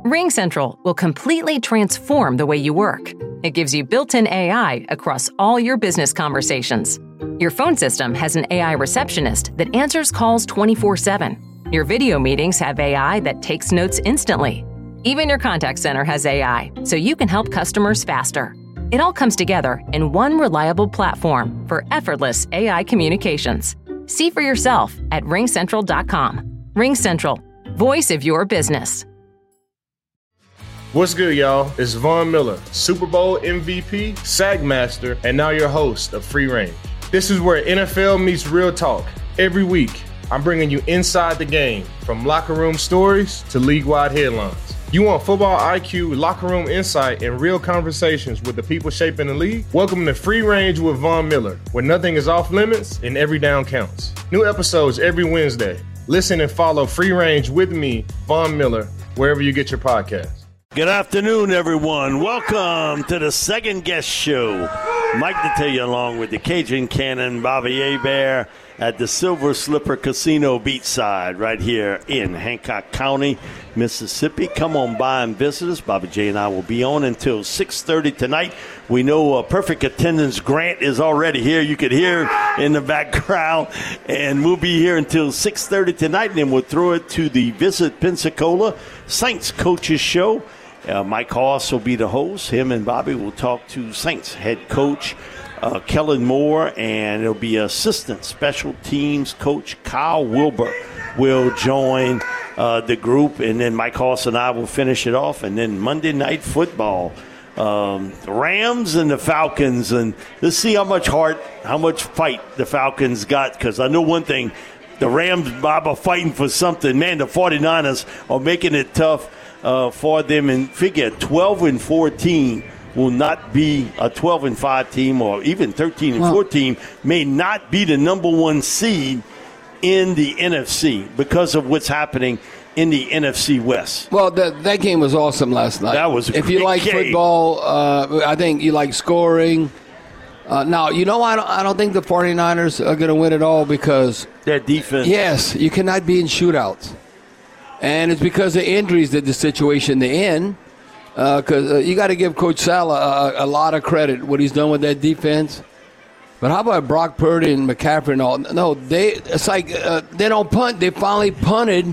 RingCentral will completely transform the way you work. It gives you built-in AI across all your business conversations. Your phone system has an AI receptionist that answers calls 24/7. Your video meetings have AI that takes notes instantly. Even your contact center has AI, so you can help customers faster. It all comes together in one reliable platform for effortless AI communications. See for yourself at ringcentral.com. RingCentral, voice of your business. What's good, y'all? It's Von Miller, Super Bowl MVP, SAG Master, and now your host of Free Range. This is where NFL meets real talk. Every week, I'm bringing you inside the game, from locker room stories to league-wide headlines. You want football IQ, locker room insight, and real conversations with the people shaping the league? Welcome to Free Range with Von Miller, where nothing is off limits and every down counts. New episodes every Wednesday. Listen and follow Free Range with me, Von Miller, wherever you get your podcasts. Good afternoon, everyone. Welcome to the second guest show. Mike Detillier along with the Cajun Cannon, Bobby Hebert at the Silver Slipper Casino beachside right here in Hancock County, Mississippi. Come on by and visit us. Bobby J and I will be on until 6:30 tonight. We know perfect attendance Grant is already here. You could hear in the background. And we'll be here until 6:30 tonight, and then we'll throw it to the Visit Pensacola Saints Coaches Show. Mike Hoss will be the host. Him and Bobby will talk to Saints head coach Kellen Moore, and it'll be assistant special teams coach Kyle Wilbur will join the group, and then Mike Hoss and I will finish it off. And then Monday Night Football, the Rams and the Falcons, and let's see how much heart, how much fight the Falcons got, because I know one thing, the Rams, Bob, are fighting for something. Man, the 49ers are making it tough for them, and figure 12-14 will not be a 12-5 team, or even 13-4 team may not be the number one seed in the NFC because of what's happening in the NFC West. Well, that game was awesome last night. That was a if you like game. Football, I think you like scoring. Now, I don't think the 49ers are going to win it all because their defense. Yes, you cannot be in shootouts. And it's because of injuries that the situation they're in. Because you got to give Coach Sal a lot of credit, what he's done with that defense. But how about Brock Purdy and McCaffrey and all? No, it's like they don't punt. They finally punted.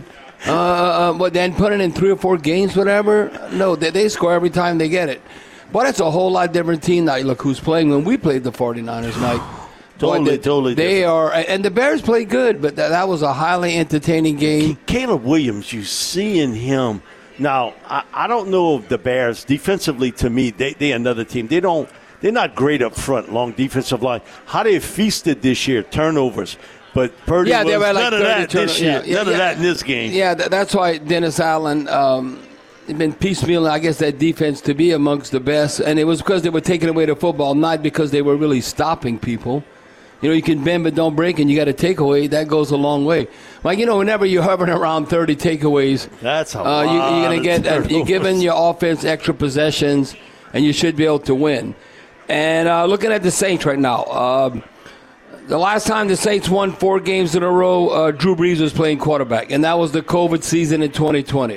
Then punted in 3 or 4 games, whatever. No, they score every time they get it. But it's a whole lot different team now. Look who's playing when we played the 49ers, Mike. Totally They different. are, and the Bears play good, but that was a highly entertaining game. Caleb Williams, you see in him. Now, I don't know if the Bears, defensively to me, they another team. They're not great up front, long defensive line. How they feasted this year, turnovers. But Purdy was they were like none of that this year. None of that in this game. Yeah, that's why Dennis Allen been piecemealing, I guess, that defense to be amongst the best. And it was because they were taking away the football, not because they were really stopping people. You can bend but don't break, and you got a takeaway. That goes a long way. Like, whenever you're hovering around 30 takeaways, that's a lot. You're going to get you're giving your offense extra possessions, and you should be able to win. And looking at the Saints right now, the last time the Saints won 4 games in a row, Drew Brees was playing quarterback, and that was the COVID season in 2020.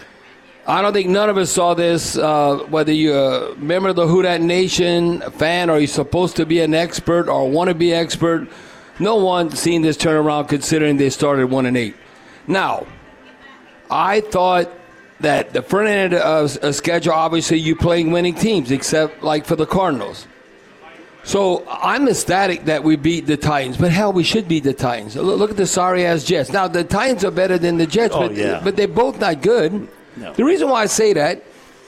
I don't think none of us saw this, whether you're a member of the Who Dat Nation, a fan, or you're supposed to be an expert or want to be expert. No one seen this turnaround considering they started 1-8. Now, I thought that the front end of a schedule, obviously you playing winning teams, except like for the Cardinals. So I'm ecstatic that we beat the Titans, but hell, we should beat the Titans. Look at the sorry-ass Jets. Now, the Titans are better than the Jets, but they're both not good. No. The reason why I say that,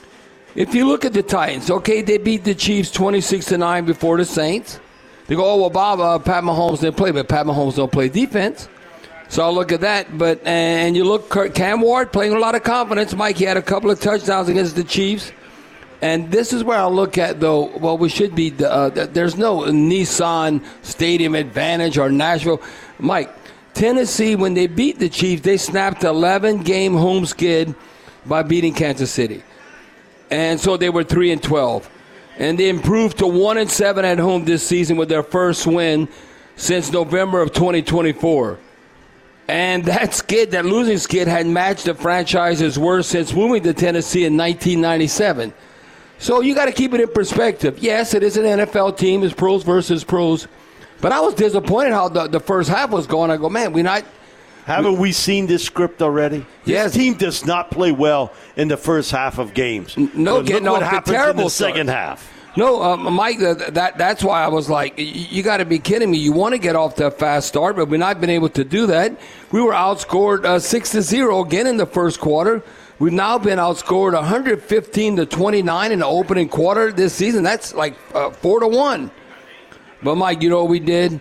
if you look at the Titans, okay, they beat the Chiefs 26-9 before the Saints. They go, oh, well, Bob, Pat Mahomes didn't play, but Pat Mahomes don't play defense. So I'll look at that. And you look, Cam Ward playing with a lot of confidence. Mike, he had a couple of touchdowns against the Chiefs. And this is where I'll look at, though, well, we should be, there's no Nissan Stadium advantage or Nashville. Mike, Tennessee, when they beat the Chiefs, they snapped 11-game home skid by beating Kansas City. And so they were 3-12. And they improved to 1-7 at home this season with their first win since November of 2024. And that losing skid had matched the franchise's worst since moving to Tennessee in 1997. So you got to keep it in perspective. Yes, it is an NFL team. It's pros versus pros. But I was disappointed how the first half was going. I go, man, haven't we seen this script already? Yes. This team does not play well in the first half of games. No, getting off the terrible in the second half. No, Mike, that's why I was like, you got to be kidding me. You want to get off to a fast start, but we've not been able to do that. We were outscored 6-0 again in the first quarter. We've now been outscored 115-29 in the opening quarter this season. That's like 4-1. But, Mike, you know what we did?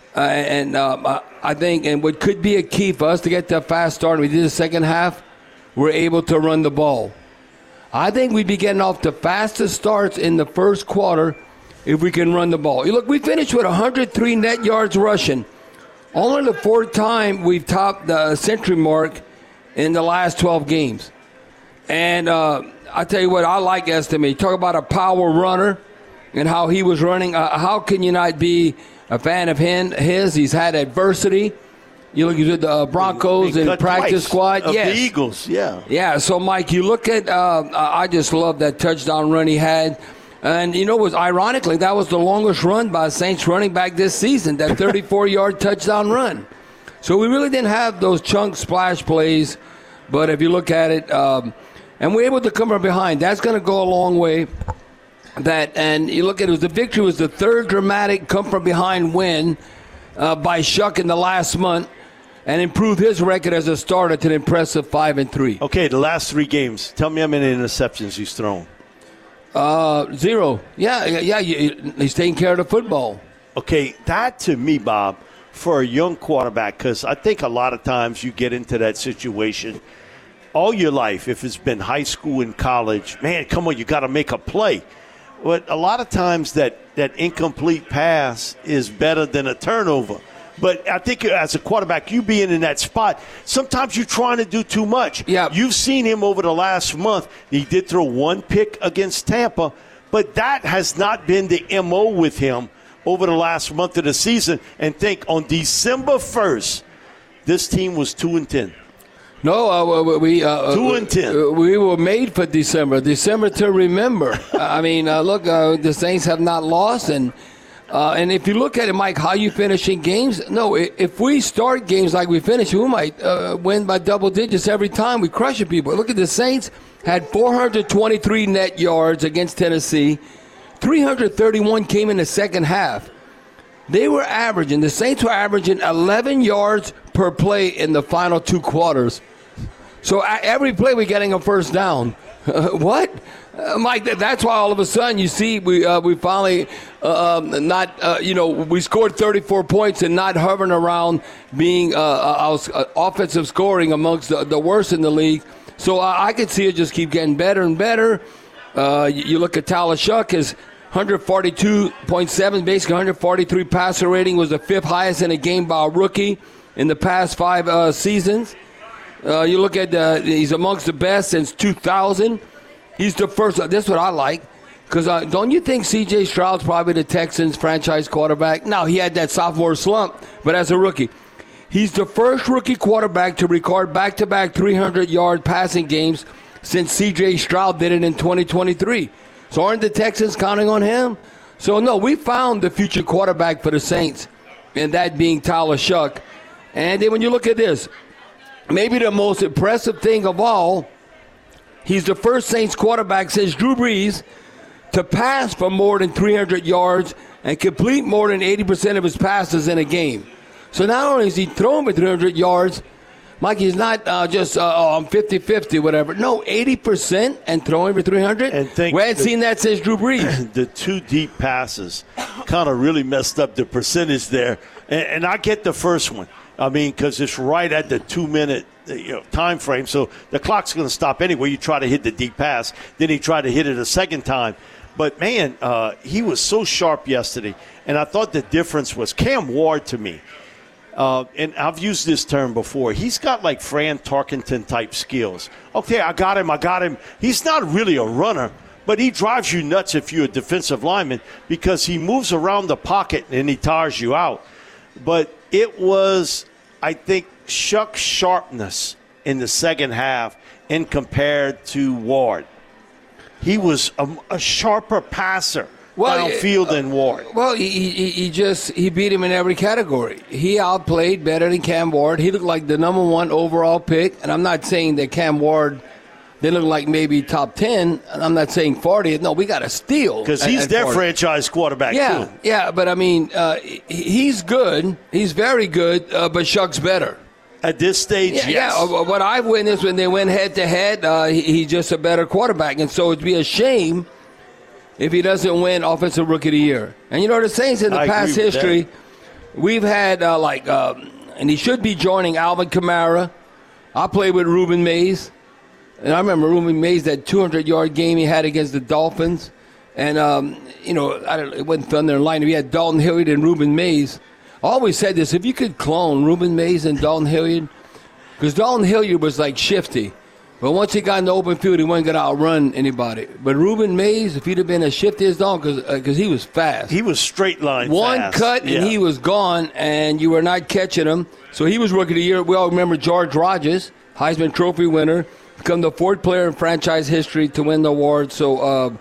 I think, and what could be a key for us to get that fast start, we did the second half, we're able to run the ball. I think we'd be getting off the fastest starts in the first quarter if we can run the ball. Look, we finished with 103 net yards rushing. Only the fourth time we've topped the century mark in the last 12 games. And I tell you what, I like Estime. Talk about a power runner and how he was running. How can you not be a fan of his? He's had adversity. You look at the Broncos and practice squad. Yes. The Eagles, yeah. Yeah, so, Mike, you look at I just love that touchdown run he had. And, you know, ironically, that was the longest run by a Saints running back this season, that 34-yard touchdown run. So we really didn't have those chunk splash plays. But if you look at it, and we're able to come from behind, that's going to go a long way. And you look at it, the victory was the third dramatic come-from-behind win by Shuck in the last month, and improved his record as a starter to an impressive 5-3. Okay, the last 3 games. Tell me how many interceptions he's thrown. 0. Yeah. He's taking care of the football. Okay, that to me, Bob, for a young quarterback, because I think a lot of times you get into that situation all your life, if it's been high school and college, man, come on, you got to make a play. But a lot of times that incomplete pass is better than a turnover. But I think as a quarterback, you being in that spot, sometimes you're trying to do too much. Yeah. You've seen him over the last month. He did throw 1 pick against Tampa, but that has not been the MO with him over the last month of the season. And think, on December 1st, this team was 2-10. No, we 2-10. We were made for December to remember. I mean, look, the Saints have not lost, and if you look at it, Mike, how you finishing games? No, if we start games like we finish, we might win by double digits every time. We crushing people. Look at the Saints had 423 net yards against Tennessee. 331 came in the second half. The Saints were averaging 11 yards per play in the final 2 quarters. So every play we're getting a first down. What? Mike, that's why all of a sudden you see we finally we scored 34 points and not hovering around being offensive scoring amongst the worst in the league. So I could see it just keep getting better and better. You look at Tyler Shuck, his 142.7, basically 143 passer rating, was the 5th highest in a game by a rookie in the past 5 seasons. You look at he's amongst the best since 2000. He's the first. That's what I like. Because don't you think C.J. Stroud's probably the Texans' franchise quarterback? Now, he had that sophomore slump, but as a rookie. He's the first rookie quarterback to record back-to-back 300-yard passing games since C.J. Stroud did it in 2023. So aren't the Texans counting on him? So, no, we found the future quarterback for the Saints, and that being Tyler Shuck. And then when you look at this, maybe the most impressive thing of all, he's the first Saints quarterback since Drew Brees to pass for more than 300 yards and complete more than 80% of his passes in a game. So not only is he throwing for 300 yards, Mike, he's not just 50-50, whatever. No, 80% and throwing for 300. And we hadn't seen that since Drew Brees. The 2 deep passes kind of really messed up the percentage there. And I get the first one. I mean, because it's right at the 2-minute time frame, so the clock's going to stop anyway. You try to hit the deep pass. Then he tried to hit it a second time. But, man, he was so sharp yesterday. And I thought the difference was Cam Ward to me. And I've used this term before. He's got like Fran Tarkenton-type skills. Okay, I got him. He's not really a runner, but he drives you nuts if you're a defensive lineman because he moves around the pocket and he tires you out. But it was, I think, Shuck's sharpness in the second half in compared to Ward? He was a sharper passer downfield than Ward. Well, he beat him in every category. He outplayed better than Cam Ward. He looked like the number 1 overall pick. And I'm not saying that Cam Ward didn't look like maybe top 10. I'm not saying 40. No, we got to steal. Because he's their 40. Franchise quarterback, too. Yeah, but I mean, he's good. He's very good, but Shuck's better. At this stage, yes. Yeah, what I've witnessed when they went head-to-head, he's just a better quarterback. And so it'd be a shame if he doesn't win Offensive Rookie of the Year. And, the Saints in the past history, we've had, and he should be joining Alvin Kamara. I played with Ruben Mays. And I remember Ruben Mays, that 200-yard game he had against the Dolphins. And, it wasn't Thunder and Lightning. We had Dalton Hilliard and Ruben Mays. I always said this, if you could clone Ruben Mays and Dalton Hilliard, because Dalton Hilliard was like shifty. But once he got in the open field, he wasn't going to outrun anybody. But Ruben Mays, if he'd have been as shifty as Dalton, because he was fast. He was straight line One fast. cut, and he was gone, and you were not catching him. So he was Rookie of the Year. We all remember George Rogers, Heisman Trophy winner, become the 4th player in franchise history to win the award. So,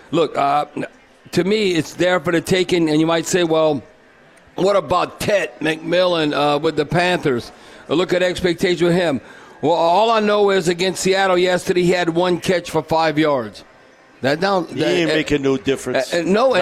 to me, it's there for the taking. And you might say, well, what about Ted McMillan with the Panthers? Look at expectations with him. Well, all I know is against Seattle yesterday, he had 1 catch for 5 yards. He ain't making no difference. No,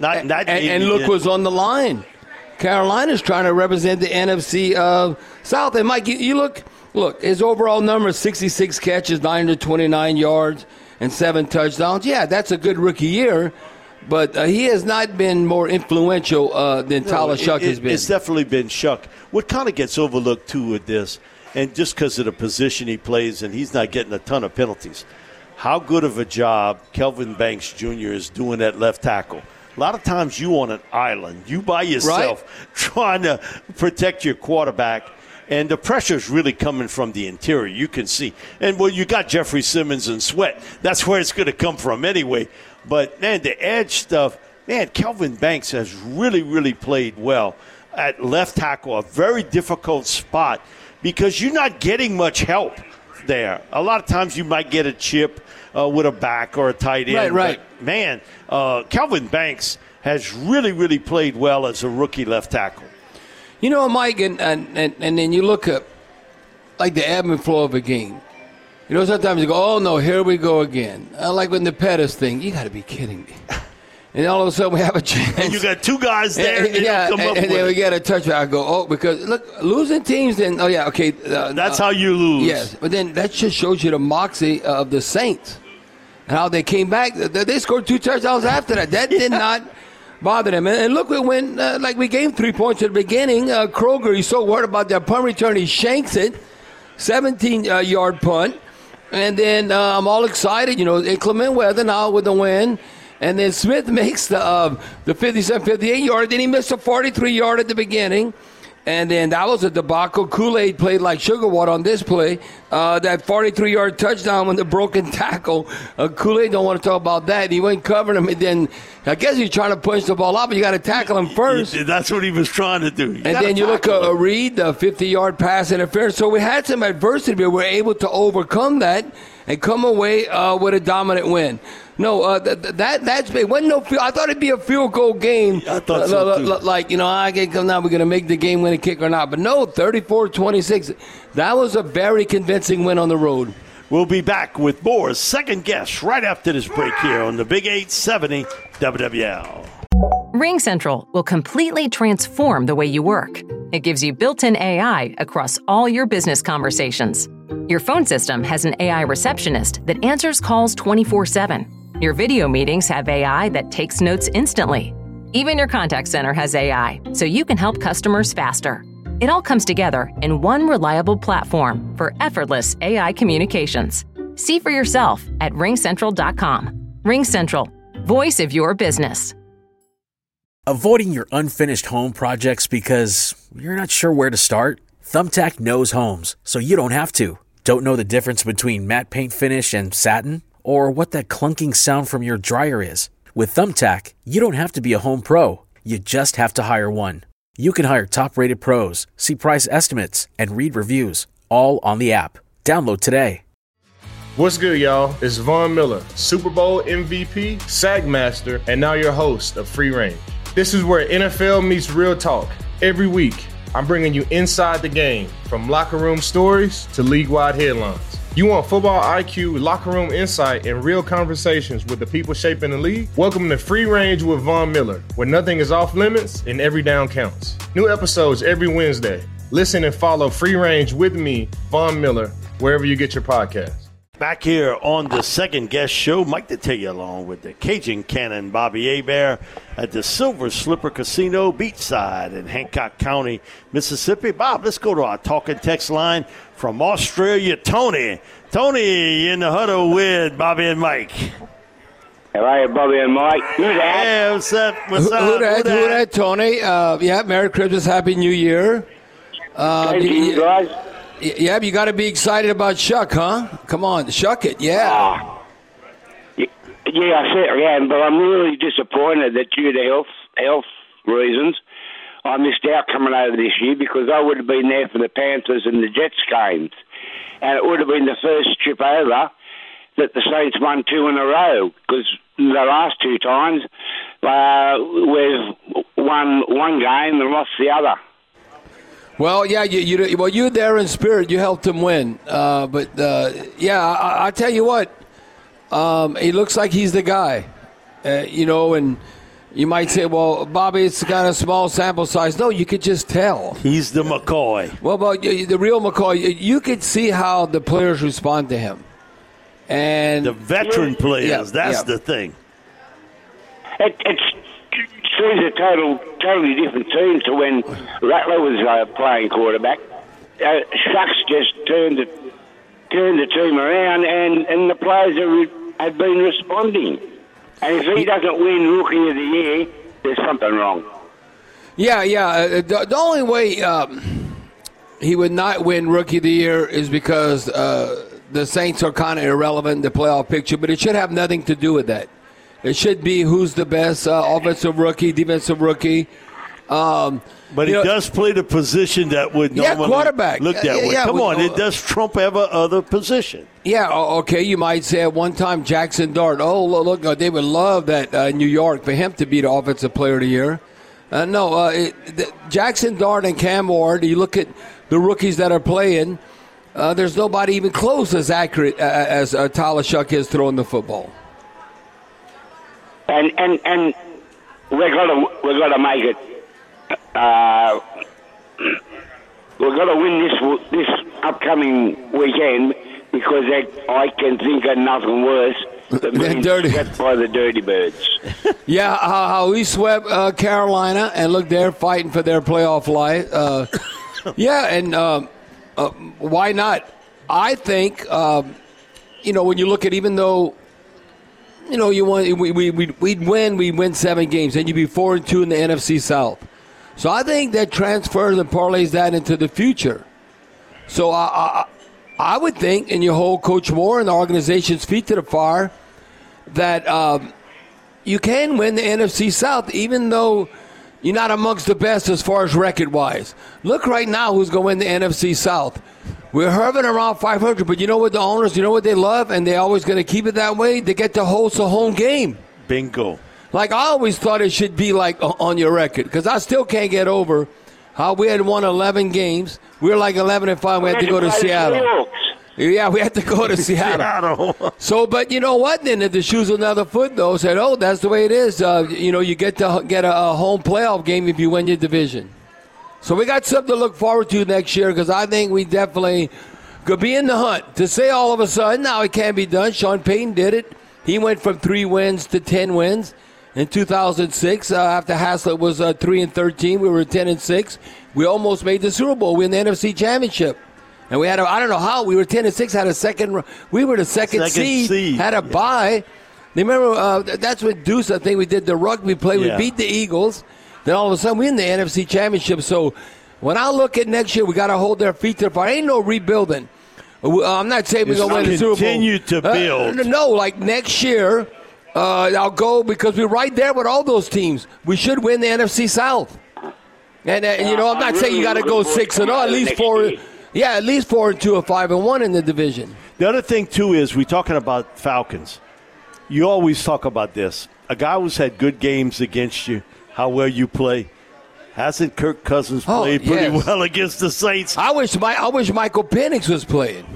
and look what's on the line. Carolina's trying to represent the NFC South. And Mike, you look, his overall number is 66 catches, 929 yards, and 7 touchdowns. Yeah, that's a good rookie year. But he has not been more influential than Tyler Shuck has been. It's definitely been Shuck. What kind of gets overlooked, too, with this, and just because of the position he plays and he's not getting a ton of penalties, how good of a job Kelvin Banks Jr. is doing at left tackle. A lot of times you on an island, you by yourself, trying to protect your quarterback. And the pressure is really coming from the interior. You can see. And, you got Jeffrey Simmons and Sweat. That's where it's going to come from anyway. But, man, the edge stuff, Kelvin Banks has really, really played well at left tackle, a very difficult spot because you're not getting much help there. A lot of times you might get a chip with a back or a tight end. Right. But, man, Kelvin Banks has really, really played well as a rookie left tackle. Mike, and then you look at, like, the ebb and flow of a game. Sometimes you go, oh, no, here we go again. Like with the Pettis thing, you got to be kidding me. And all of a sudden we have a chance. And you got 2 guys there, and then we get a touchback. I go, because, look, losing teams, then, okay. That's how you lose. Yes, but then that just shows you the moxie of the Saints and how they came back. They scored 2 touchdowns after that. That did not bother them. And look, when we gave 3 points at the beginning, Kroger, he's so worried about that punt return, he shanks it, 17-yard punt. And then I'm all excited, inclement weather now with the wind. And then Smith makes the 57-58-yard. Then he missed a 43-yard at the beginning. And then that was a debacle. Kool-Aid played like sugar water on this play. That 43-yard touchdown with the broken tackle. Kool-Aid don't want to talk about that. He went covering him. And then I guess he's trying to punch the ball out, but you got to tackle him first. That's what he was trying to do. And then you look at Reed, the 50-yard pass interference. So we had some adversity, but we were able to overcome that and come away with a dominant win. No, that's big. Wasn't no field. I thought it'd be a field goal game. I thought so too. I can come now. We're going to make the game winning kick or not. But no, 34-26. That was a very convincing win on the road. We'll be back with more Second Guess right after this break here on the Big 870 WWL. RingCentral will completely transform the way you work. It gives you built-in AI across all your business conversations. Your phone system has an AI receptionist that answers calls 24/7. Your video meetings have AI that takes notes instantly. Even your contact center has AI, so you can help customers faster. It all comes together in one reliable platform for effortless AI communications. See for yourself at ringcentral.com. RingCentral, voice of your business. Avoiding your unfinished home projects because you're not sure where to start? Thumbtack knows homes, so you don't have to. Don't know the difference between matte paint finish and satin? Or what that clunking sound from your dryer is? With Thumbtack, you don't have to be a home pro. You just have to hire one. You can hire top-rated pros, see price estimates, and read reviews, all on the app. Download today. What's good, y'all? It's Von Miller, Super Bowl MVP, Sack Master, and now your host of Free Range. This is where NFL meets real talk. Every week, I'm bringing you inside the game, from locker room stories to league-wide headlines. You want football IQ, locker room insight, and real conversations with the people shaping the league? Welcome to Free Range with Von Miller, where nothing is off limits and every down counts. New episodes every Wednesday. Listen and follow Free Range with me, Von Miller, wherever you get your podcasts. Back here on the second guest show, Mike Detillier along with the Cajun Cannon, Bobby Hebert, at the Silver Slipper Casino Beachside in Hancock County, Mississippi. Bob, let's go to our talking text line from Australia, Tony. Tony in the huddle with Bobby and Mike. How are you, Bobby and Mike? Who's that? Hey, what's up? What's up? Who that, Tony? Merry Christmas, Happy New Year. Thank you, guys. Yeah, you got to be excited about Shuck, huh? Come on, Shuck it, yeah. Yeah, I certainly am, but I'm really disappointed that due to health reasons, I missed out coming over this year because I would have been there for the Panthers and the Jets games. And it would have been the first trip over that the Saints won 2 in a row because the last 2 times we've won one game and lost the other. Well, yeah, you're there in spirit. You helped him win. I tell you what, he looks like he's the guy. And you might say, well, Bobby, it's got a small sample size. No, you could just tell. He's the McCoy. Well, but the real McCoy, you could see how the players respond to him. And the veteran players, that's the thing. It's a totally different team to when Rattler was playing quarterback. Shucks just turned the team around, and the players have been responding. And if he doesn't win Rookie of the Year, there's something wrong. The only way he would not win Rookie of the Year is because the Saints are kind of irrelevant in the playoff picture, but it should have nothing to do with that. It should be who's the best offensive rookie, defensive rookie. But he does play the position that would normally quarterback. Look that way. Come on, it does trump every other position. Yeah, okay, you might say at one time Jackson Dart. Oh, look, they would love that New York for him to be the offensive player of the year. Jackson Dart and Cam Ward, you look at the rookies that are playing, there's nobody even close as accurate as Tyler Shuck is throwing the football. And we're gonna make it. We're gonna win this upcoming weekend because I can think of nothing worse than being swept by the Dirty Birds. Yeah, how we swept Carolina and look, they're fighting for their playoff life. Why not? I think when you look at, even though. We'd win 7 games, and you'd be 4-2 in the NFC South. So I think that transfers and parlays that into the future. So I would think, and you hold Coach Moore and the organization's feet to the fire, that you can win the NFC South, even though you're not amongst the best as far as record-wise. Look right now who's going to win the NFC South. We're hovering around 500, but you know what the owners, what they love, and they're always going to keep it that way? They get to host a home game. Bingo. Like, I always thought it should be like on your record, because I still can't get over how we had won 11 games. We were like 11-5. We had to go to Seattle. Yeah, we had to go to Seattle. So, but you know what? Then if the shoe's another foot, though, said, that's the way it is. You get to get a home playoff game if you win your division. So we got something to look forward to next year, because I think we definitely could be in the hunt. To say all of a sudden, now it can't be done. Sean Payton did it. He went from 3 wins to 10 wins in 2006. After Haslett was 3-13, we were 10-6. We almost made the Super Bowl. We won the NFC Championship. And we had I don't know how, we were 10-6, had a second, we were the second seed, had a bye. Remember, that's what Deuce, I think we did the rugby play. We beat the Eagles. Then all of a sudden, we in the NFC Championship. So when I look at next year, we got to hold their feet to the fire. Ain't no rebuilding. I'm not saying we're going to win the Super Bowl. Continue to build. No, like next year, I'll go because we're right there with all those teams. We should win the NFC South. And I'm not saying you got to go 6-0. At least 4. Yeah, at least 4-2 or 5-1 in the division. The other thing too is we're talking about Falcons. You always talk about this. A guy who's had good games against you, how well you play. Hasn't Kirk Cousins played pretty well against the Saints? I wish Michael Penix was playing.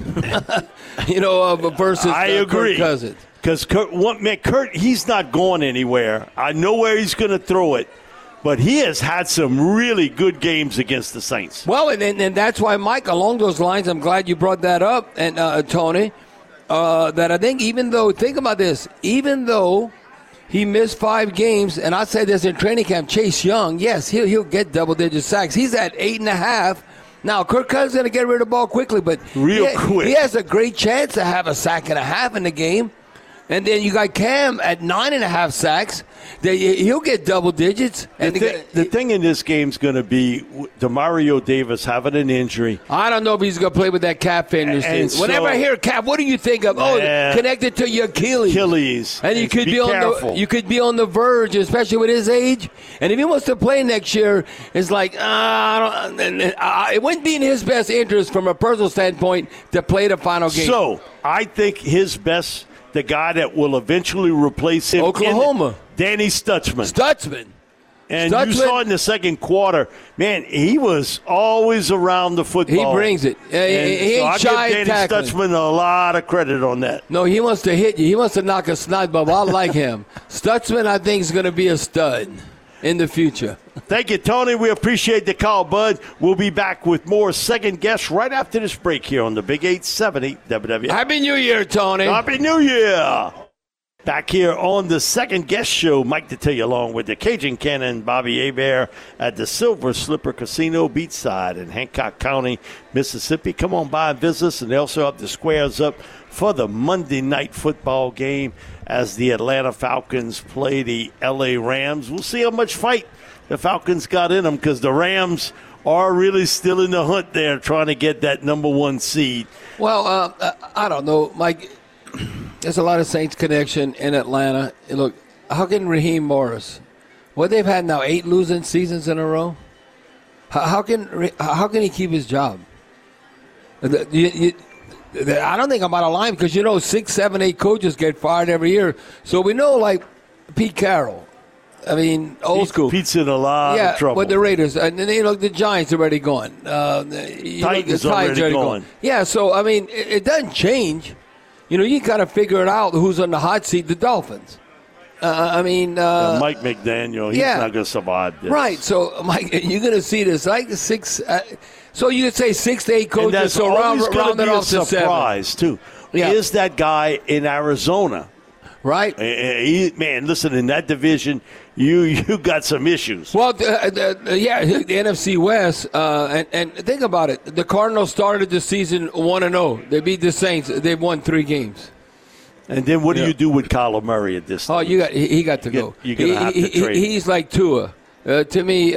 Versus Kirk Cousins. Because Kurt, he's not going anywhere. I know where he's going to throw it, but he has had some really good games against the Saints. Well, and that's why, Mike, along those lines, I'm glad you brought that up, and Tony, that I think think about this, even though he missed 5 games, and I said this in training camp, Chase Young, yes, he'll get double-digit sacks. He's at 8.5. Now, Kirk Cousins is going to get rid of the ball quickly, but quick. He has a great chance to have a sack and a half in the game. And then you got Cam at 9.5 sacks. He'll get double digits. The thing in this game is going to be Demario Davis having an injury. I don't know if he's going to play with that calf injury. Whenever I hear calf, what do you think of? Connected to your Achilles. And you could be on the verge, especially with his age. And if he wants to play next year, it's like it wouldn't be in his best interest from a personal standpoint to play the final game. So I think his best. The guy that will eventually replace him, Oklahoma, Danny Stutzman. And you saw in the second quarter, man, he was always around the football. He brings it. He ain't shy at tackling. I give Danny Stutzman a lot of credit on that. No, he wants to hit you. He wants to knock a snot bubble. I like him. Stutzman, I think, is going to be a stud in the future. Thank you, Tony. We appreciate the call, bud. We'll be back with more Second Guess right after this break here on the Big 870 WWF. Happy New Year, Tony. Happy New Year. Back here on the Second Guess Show, Mike Detillier along with the Cajun Cannon, Bobby Hebert at the Silver Slipper Casino Beachside in Hancock County, Mississippi. Come on by and visit us, and they also have the squares up for the Monday night football game as the Atlanta Falcons play the L.A. Rams. We'll see how much fight the Falcons got in them because the Rams are really still in the hunt there trying to get that number 1 seed. Well, I don't know, Mike. There's a lot of Saints connection in Atlanta. Look, how can Raheem Morris, they've had now 8 losing seasons in a row, how can he keep his job? I don't think I'm out of line because 6, 7, 8 coaches get fired every year. So we know, like Pete Carroll. I mean, old school. Pete's in a lot of trouble. With the Raiders. And then, the Giants are already gone. Titans already gone. Yeah, so, I mean, it doesn't change. You got to figure it out who's on the hot seat, the Dolphins. Mike McDaniel, he's not going to survive this. Right, so, Mike, you're going to see this. Like 6, so you could say 6 to 8 coaches, and so round it off to 7. Surprise, too. Yeah. Is that guy in Arizona? Right. Man, listen, in that division, you got some issues. Well, the NFC West, and think about it. The Cardinals started the season 1-0. They beat the Saints. They've won 3 games. And then what do you do with Kyler Murray at this time? He got to go. You're going to have to trade him. He's like Tua to me.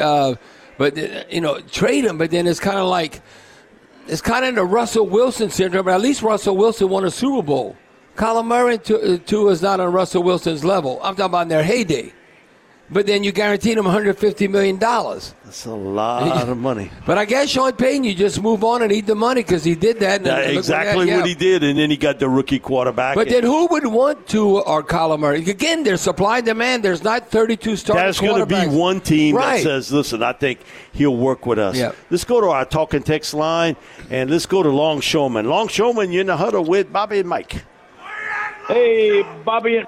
But, trade him. But then it's kind of like the Russell Wilson syndrome. But at least Russell Wilson won a Super Bowl. Kyler Murray and Tua is not on Russell Wilson's level. I'm talking about in their heyday. But then you guaranteed him $150 million. That's a lot of money. But I guess Sean Payton, you just move on and eat the money because he did that. Exactly what he did, and then he got the rookie quarterback. But then who would want Tua or Kyler Murray? Again, there's supply and demand. There's not 32 starting quarterbacks. There's going to be one team that says, listen, I think he'll work with us. Yep. Let's go to our talk and text line, and let's go to Longshoreman. Longshoreman, you're in the huddle with Bobby and Mike. Hey, Bobby.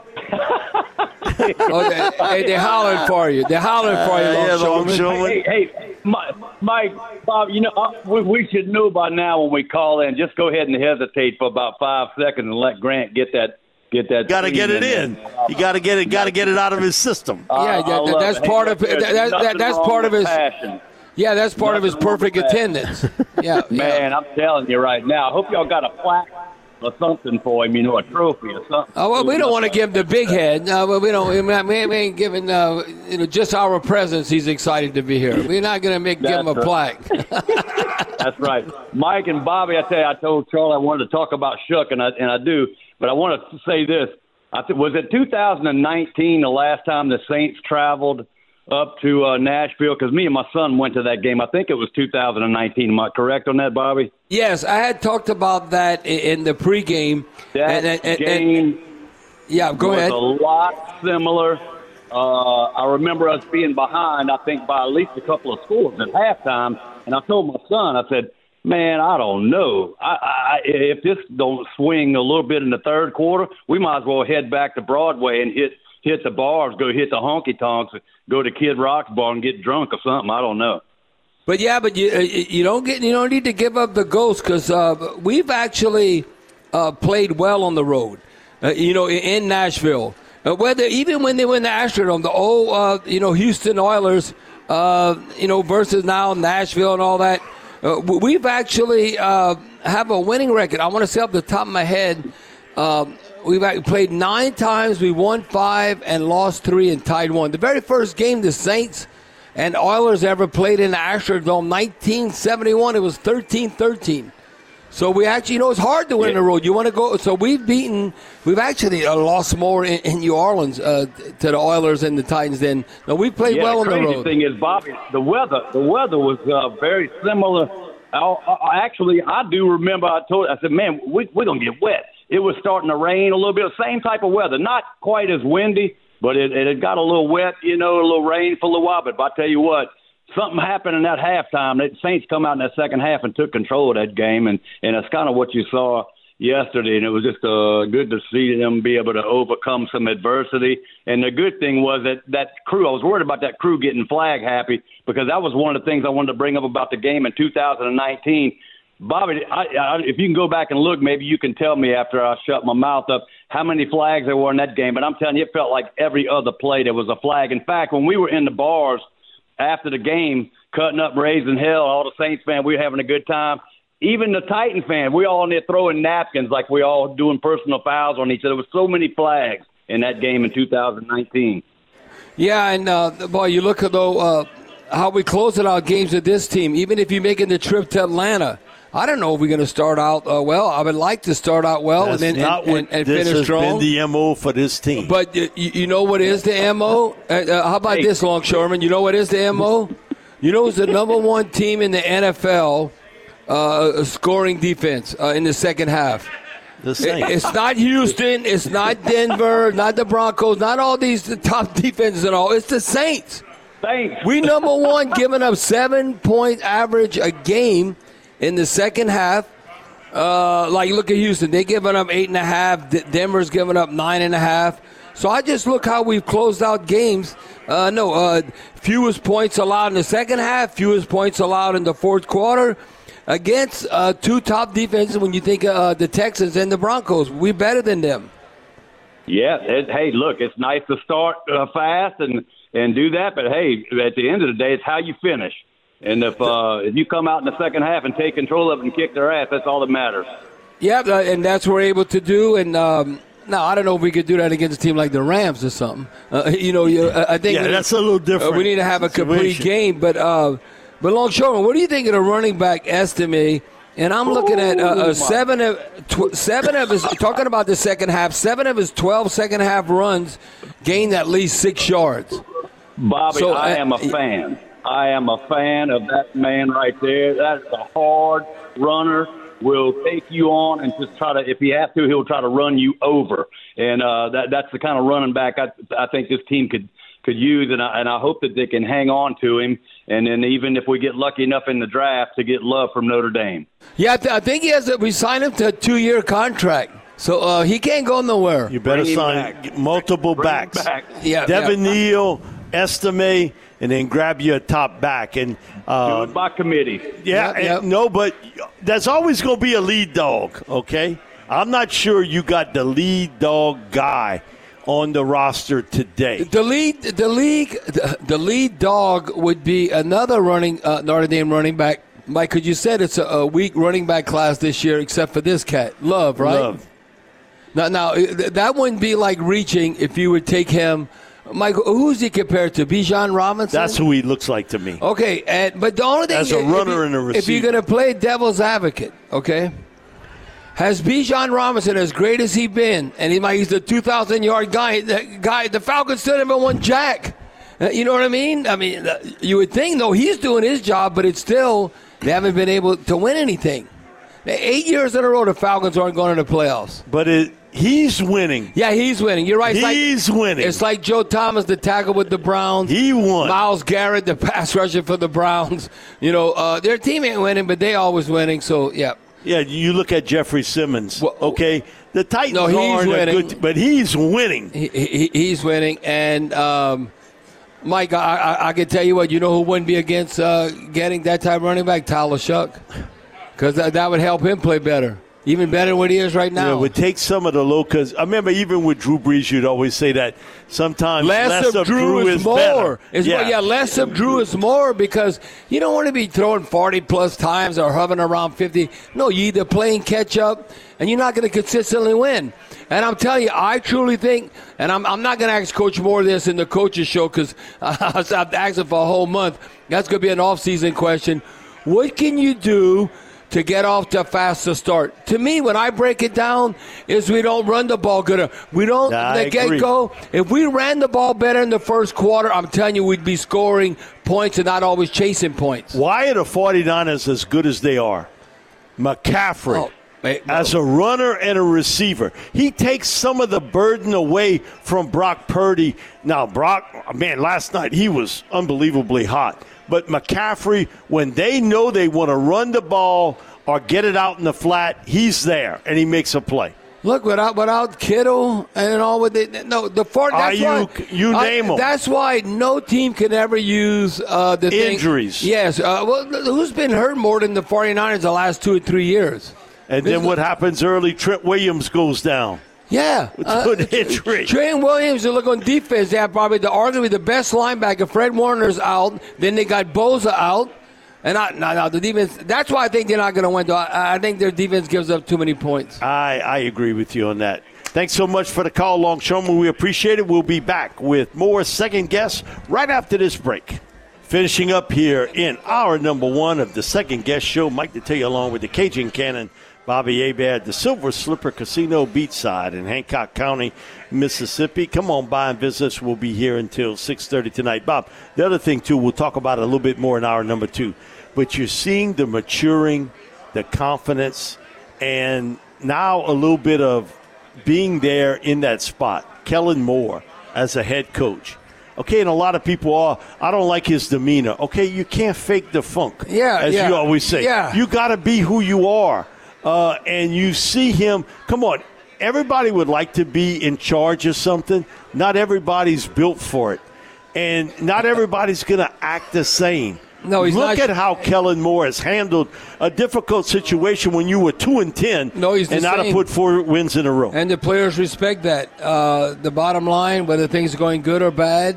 They're hollering for you. They're hollering for you, Longshoreman. Hey, Mike, Bob, we should know by now when we call in, just go ahead and hesitate for about 5 seconds and let Grant get that. Got to get it in. You got to get it out of his system. That's part of that's part of his passion. Yeah, that's part of his perfect attendance. Man, I'm telling you right now. I hope y'all got a plaque or something for him, a trophy or something. Oh, well, we don't want to give him the big head. No, but we don't. We ain't giving just our presence. He's excited to be here. We're not going to give him a plaque. That's right, Mike and Bobby. I tell you, I told Charlie I wanted to talk about Shook, and I do. But I want to say this. Was it 2019 the last time the Saints traveled up to Nashville? Because me and my son went to that game. I think it was 2019. Am I correct on that, Bobby? Yes, I had talked about that in the pregame. That game go ahead. Was a lot similar. I remember us being behind, I think, by at least a couple of scores at halftime. And I told my son, I said, man, I don't know. If this don't swing a little bit in the third quarter, we might as well head back to Broadway and hit the bars, go hit the honky tonks, go to Kid Rock's bar and get drunk or something. I don't know. But you don't need to give up the ghost, because we've actually played well on the road. In Nashville. Even when they win the Astrodome, the Houston Oilers, versus now Nashville and all that, we've actually have a winning record. I want to say off the top of my head, we've played 9 times, we won 5 and lost 3 and tied 1. The very first game the Saints and Oilers ever played in the Astrodome, 1971, it was 13-13. So we actually, it's hard to win on the road. You want to go. So we've actually lost more in New Orleans to the Oilers and the Titans than. No, we played well on the road. The crazy thing is, Bobby, the weather was very similar. Actually, I do remember I said, man, we're going to get wet. It was starting to rain a little bit. Same type of weather. Not quite as windy, but it had got a little wet, a little rain for a little while. But I tell you what, something happened in that halftime. The Saints come out in that second half and took control of that game, and that's kind of what you saw yesterday, and it was just good to see them be able to overcome some adversity. And the good thing was that crew, I was worried about that crew getting flag happy, because that was one of the things I wanted to bring up about the game in 2019. Bobby, if you can go back and look, maybe you can tell me after I shut my mouth up how many flags there were in that game. But I'm telling you, it felt like every other play there was a flag. In fact, when we were in the bars after the game, cutting up, raising hell, all the Saints fans, we were having a good time. Even the Titan fans, we all in there throwing napkins like we all doing personal fouls on each other. There was so many flags in that game in 2019. Yeah, and boy, you look at how we closing out games with this team. Even if you're making the trip to Atlanta, I don't know if we're going to start out well. I would like to start out well and finish strong. This has been the MO for this team. But you know what is the MO? How about this, Longshoreman? You know what is the MO? It's the number one team in the NFL scoring defense in the second half. The Saints. It's not Houston. It's not Denver. Not the Broncos. Not all these top defenses and all. It's the Saints. We number one, giving up 7-point average a game in the second half. Look at Houston. They're giving up 8.5. Denver's giving up 9.5. So I just look how we've closed out games. Fewest points allowed in the second half, fewest points allowed in the fourth quarter against two top defenses. When you think of the Texans and the Broncos, we're better than them. Yeah. Hey, look, it's nice to start fast and do that. But, hey, at the end of the day, it's how you finish. And if you come out in the second half and take control of it and kick their ass, that's all that matters. Yeah, and that's what we're able to do. And now, I don't know if we could do that against a team like the Rams or something. I think that's a little different. We need to have a complete game. But Longshoreman, what do you think of the running back estimate? And I'm looking at 7 of his, talking about the second half, 7 of his 12 second half runs gained at least 6 yards. Bobby, so, I am a fan. I am a fan of that man right there. That's a hard runner. Will take you on and just try to, if he has to, he'll try to run you over. And that's the kind of running back I think this team could use, and I hope that they can hang on to him. And then even if we get lucky enough in the draft to get Love from Notre Dame. Yeah, I think we signed him to a 2-year contract. So he can't go nowhere. You better sign multiple backs. Yeah, Devin Neal, Estime, and then grab you a top back. And do it by committee. Yeah, no, but there's always going to be a lead dog, okay? I'm not sure you got the lead dog guy on the roster today. The lead dog would be another Notre Dame running back. Mike, because you said it's a weak running back class this year, except for this cat, Love, right? Love. Now that wouldn't be like reaching if you would take him. Mike, who's he compared to? Bijan Robinson? That's who he looks like to me. Okay, but the only thing as a runner and a receiver, if you're going to play devil's advocate, okay, has Bijan Robinson, as great as he's been, and he's the 2,000-yard guy, the Falcons still haven't won jack. You know what I mean? I mean, you would think, no, he's doing his job, but it's still, they haven't been able to win anything. 8 years in a row, the Falcons aren't going to the playoffs. But he's winning. Yeah, he's winning. You're right. He's winning. It's like Joe Thomas, the tackle with the Browns. He won. Myles Garrett, the pass rusher for the Browns. You know, their team ain't winning, but they always winning. So, yeah. Yeah, you look at Jeffrey Simmons. Well, okay, the Titans aren't winning. good, but he's winning. He's winning, and Mike, I can tell you what. You know who wouldn't be against getting that type of running back? Tyler Shuck, because that would help him play better. Even better than what he is right now. Yeah, it would take some of the low, because I remember even with Drew Brees, you'd always say that sometimes less of Drew is more. Less of Drew is more, because you don't want to be throwing 40-plus times or hovering around 50. No, you either playing catch-up, and you're not going to consistently win. And I'm telling you, I truly think, and I'm not going to ask Coach Moore this in the coaches show, because I've asked him for a whole month. That's going to be an off-season question. What can you do to get off to a faster start? To me, when I break it down, is we don't run the ball good. We don't get-go. If we ran the ball better in the first quarter, I'm telling you, we'd be scoring points and not always chasing points. Why are the 49ers as good as they are? McCaffrey, as a runner and a receiver, he takes some of the burden away from Brock Purdy. Now, Brock, man, last night he was unbelievably hot. But McCaffrey, when they know they want to run the ball or get it out in the flat, he's there, and he makes a play. Look, without Kittle and all with it, no, the Ayuk, name them. That's why no team can ever use the injuries. Thing. Yes. Well, who's been hurt more than the 49ers the last 2 or 3 years? And then what happens early? Trent Williams goes down. Yeah. With injury. Trent Williams, you look on defense, they have probably arguably the best linebacker. Fred Warner's out. Then they got Bosa out. And the defense, that's why I think they're not going to win. I think their defense gives up too many points. I agree with you on that. Thanks so much for the call, Longshoreman. We appreciate it. We'll be back with more Second Guess right after this break. Finishing up here in hour number 1 of the Second Guess show, Mike Detillier along with the Cajun Cannon, Bobby Hebert at the Silver Slipper Casino Beachside in Hancock County, Mississippi. Come on by and visit us. We'll be here until 6:30 tonight. Bob, the other thing, too, we'll talk about it a little bit more in hour number 2. But you're seeing the maturing, the confidence, and now a little bit of being there in that spot. Kellen Moore as a head coach. Okay, and a lot of people I don't like his demeanor. Okay, you can't fake the funk, as you always say. Yeah. You got to be who you are. And you see him, come on, everybody would like to be in charge of something. Not everybody's built for it. And not everybody's going to act the same. No, he's Look not. at how Kellen Moore has handled a difficult situation when you were 2-10 and now to put 4 wins in a row. And the players respect that. The bottom line, whether things are going good or bad,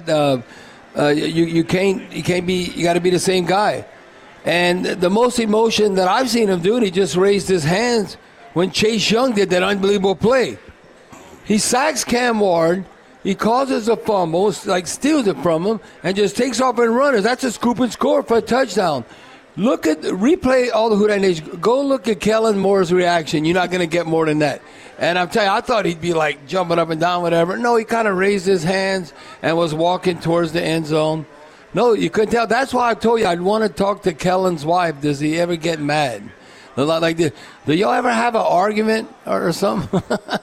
you got to be the same guy. And the most emotion that I've seen him do, he just raised his hands when Chase Young did that unbelievable play. He sacks Cam Ward, he causes a fumble, steals it from him, and just takes off and runs. That's a scoop and score for a touchdown. Replay all the Houdanage. Go look at Kellen Moore's reaction. You're not going to get more than that. And I'm telling you, I thought he'd be like jumping up and down, whatever. No, he kind of raised his hands and was walking towards the end zone. No, you couldn't tell. That's why I told you I'd want to talk to Kellen's wife. Does he ever get mad? Like, do y'all ever have an argument or something?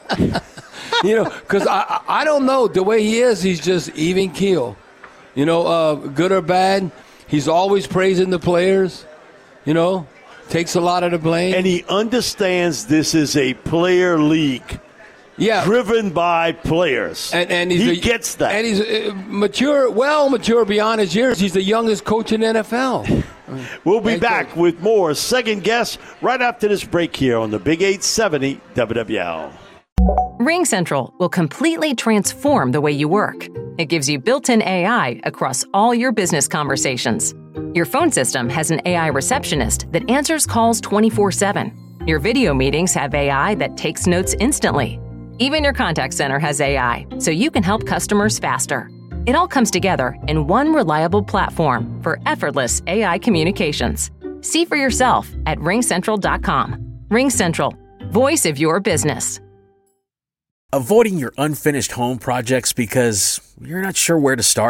Because I don't know. The way he is, he's just even keel. Good or bad, he's always praising the players. Takes a lot of the blame. And he understands this is a player league. Yeah, driven by players, and he gets that. And he's mature beyond his years. He's the youngest coach in the NFL. We'll be back with more Second Guess right after this break here on the Big 870 WWL. RingCentral will completely transform the way you work. It gives you built-in AI across all your business conversations. Your phone system has an AI receptionist that answers calls 24/7. Your video meetings have AI that takes notes instantly. Even your contact center has AI, so you can help customers faster. It all comes together in one reliable platform for effortless AI communications. See for yourself at ringcentral.com. RingCentral, voice of your business. Avoiding your unfinished home projects because you're not sure where to start?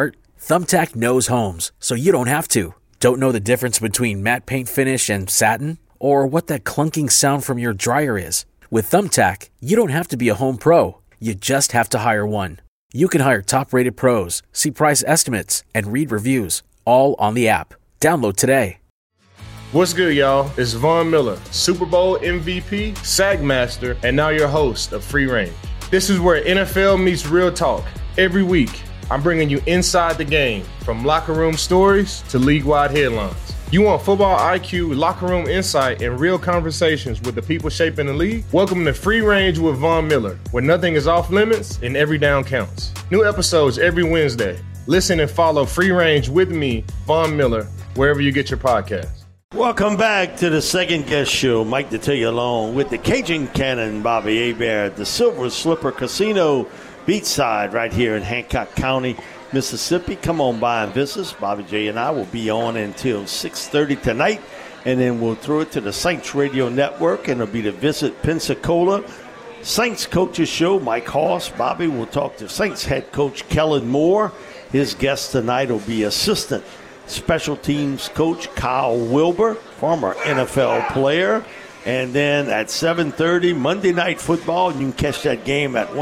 Thumbtack knows homes, so you don't have to. Don't know the difference between matte paint finish and satin? Or what that clunking sound from your dryer is? With Thumbtack, you don't have to be a home pro. You just have to hire one. You can hire top-rated pros, see price estimates, and read reviews, all on the app. Download today. What's good, y'all? It's Von Miller, Super Bowl MVP, Sagmaster, and now your host of Free Range. This is where NFL meets real talk. Every week, I'm bringing you inside the game, from locker room stories to league-wide headlines. You want football IQ, locker room insight, and real conversations with the people shaping the league? Welcome to Free Range with Von Miller, where nothing is off limits and every down counts. New episodes every Wednesday. Listen and follow Free Range with me, Von Miller, wherever you get your podcasts. Welcome back to the second guest show. Mike Detillier along with the Cajun Cannon, Bobby Hebert, at the Silver Slipper Casino beachside right here in Hancock County, Mississippi. Come on by and visit us. Bobby J and I will be on until 6:30 tonight, and then we'll throw it to the Saints Radio Network, and it'll be the Visit Pensacola Saints Coaches Show. Mike Hoss, Bobby will talk to Saints head coach Kellen Moore. His guest tonight will be assistant special teams coach Kyle Wilbur, former NFL player. And then at 7:30, Monday Night Football, you can catch that game at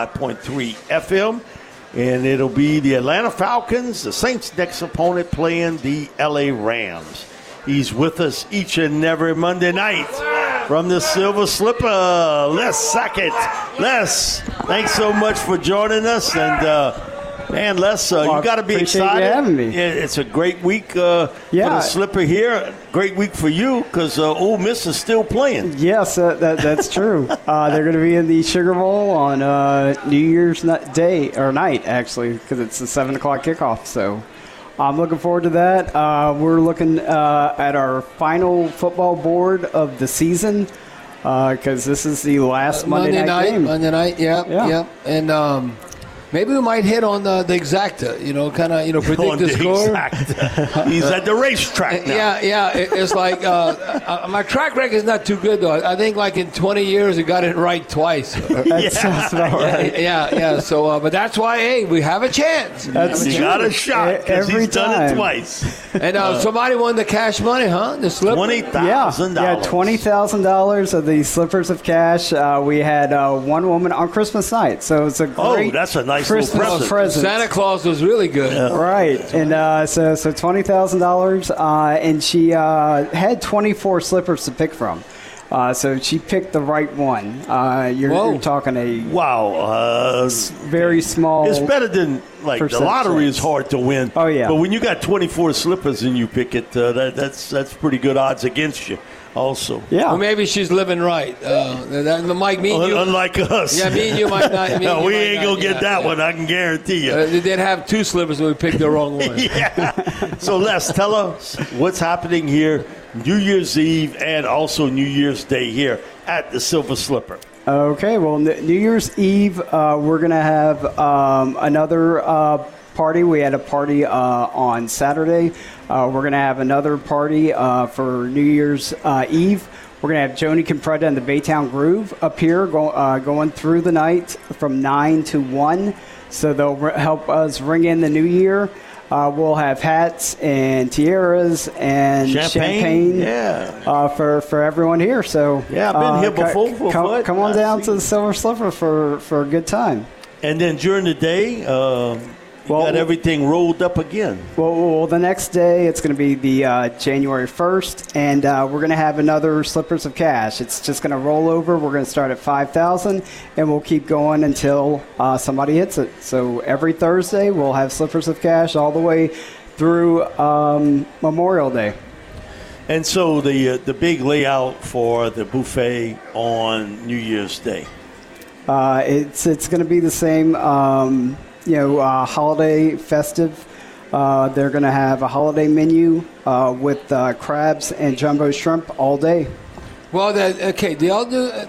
105.3 FM. And it'll be the Atlanta Falcons, the Saints' next opponent, playing the L.A. Rams. He's with us each and every Monday night from the Silver Slipper. Les Sackett. Les, thanks so much for joining us. And, man, Les, you got to be excited. You having me. It's a great week for the Slipper here. Great week for you because Ole Miss is still playing. Yes, that's true. They're going to be in the Sugar Bowl on New Year's Day or night, actually, because it's a 7 o'clock kickoff. So I'm looking forward to that. We're looking at our final football board of the season because this is the last Monday night game. Monday night, yeah. And maybe we might hit on the exacta, predict the score. He's at the racetrack now. Yeah. It's like my track record is not too good, though. I think like in 20 years, I got it right twice. That's about right. Yeah. So, but that's why, hey, we have a chance. You got a shot because he's done it twice. And somebody won the cash money, huh? The slipper? $20,000. Yeah, $20,000 of the slippers of cash. We had one woman on Christmas night, so it's a great. Oh, that's a nice Christmas present. Santa Claus was really good. Yeah. Right. And so $20,000, and she had 24 slippers to pick from. So she picked the right one. You're talking a very small. It's better than the lottery is hard to win. Oh yeah. But when you got 24 slippers and you pick it, that's pretty good odds against you. Also, yeah. Well, maybe she's living right. Mike, me and you, unlike us. Yeah, me and you might not. No, we ain't gonna get that one. I can guarantee you. They'd have two slippers and we picked the wrong one. Yeah. So Les, tell us what's happening here, New Year's Eve and also New Year's Day here at the Silver Slipper. Okay. Well, New Year's Eve, we're gonna have another party. We had a party on Saturday. We're going to have another party for New Year's Eve. We're going to have Joni Compretta and the Baytown Groove up here going through the night from 9 to 1. So they'll help us ring in the new year. We'll have hats and tiaras and champagne for everyone here. So yeah, I've been here before. Come on down to the Silver Slipper for a good time. And then during the day, got everything rolled up again. Well, the next day it's going to be the January 1st, and we're going to have another Slippers of Cash. It's just going to roll over. We're going to start at $5,000, and we'll keep going until somebody hits it. So every Thursday we'll have Slippers of Cash all the way through Memorial Day. And so the big layout for the buffet on New Year's Day? It's going to be the same. Holiday festive. They're going to have a holiday menu with crabs and jumbo shrimp all day. Well, do y'all do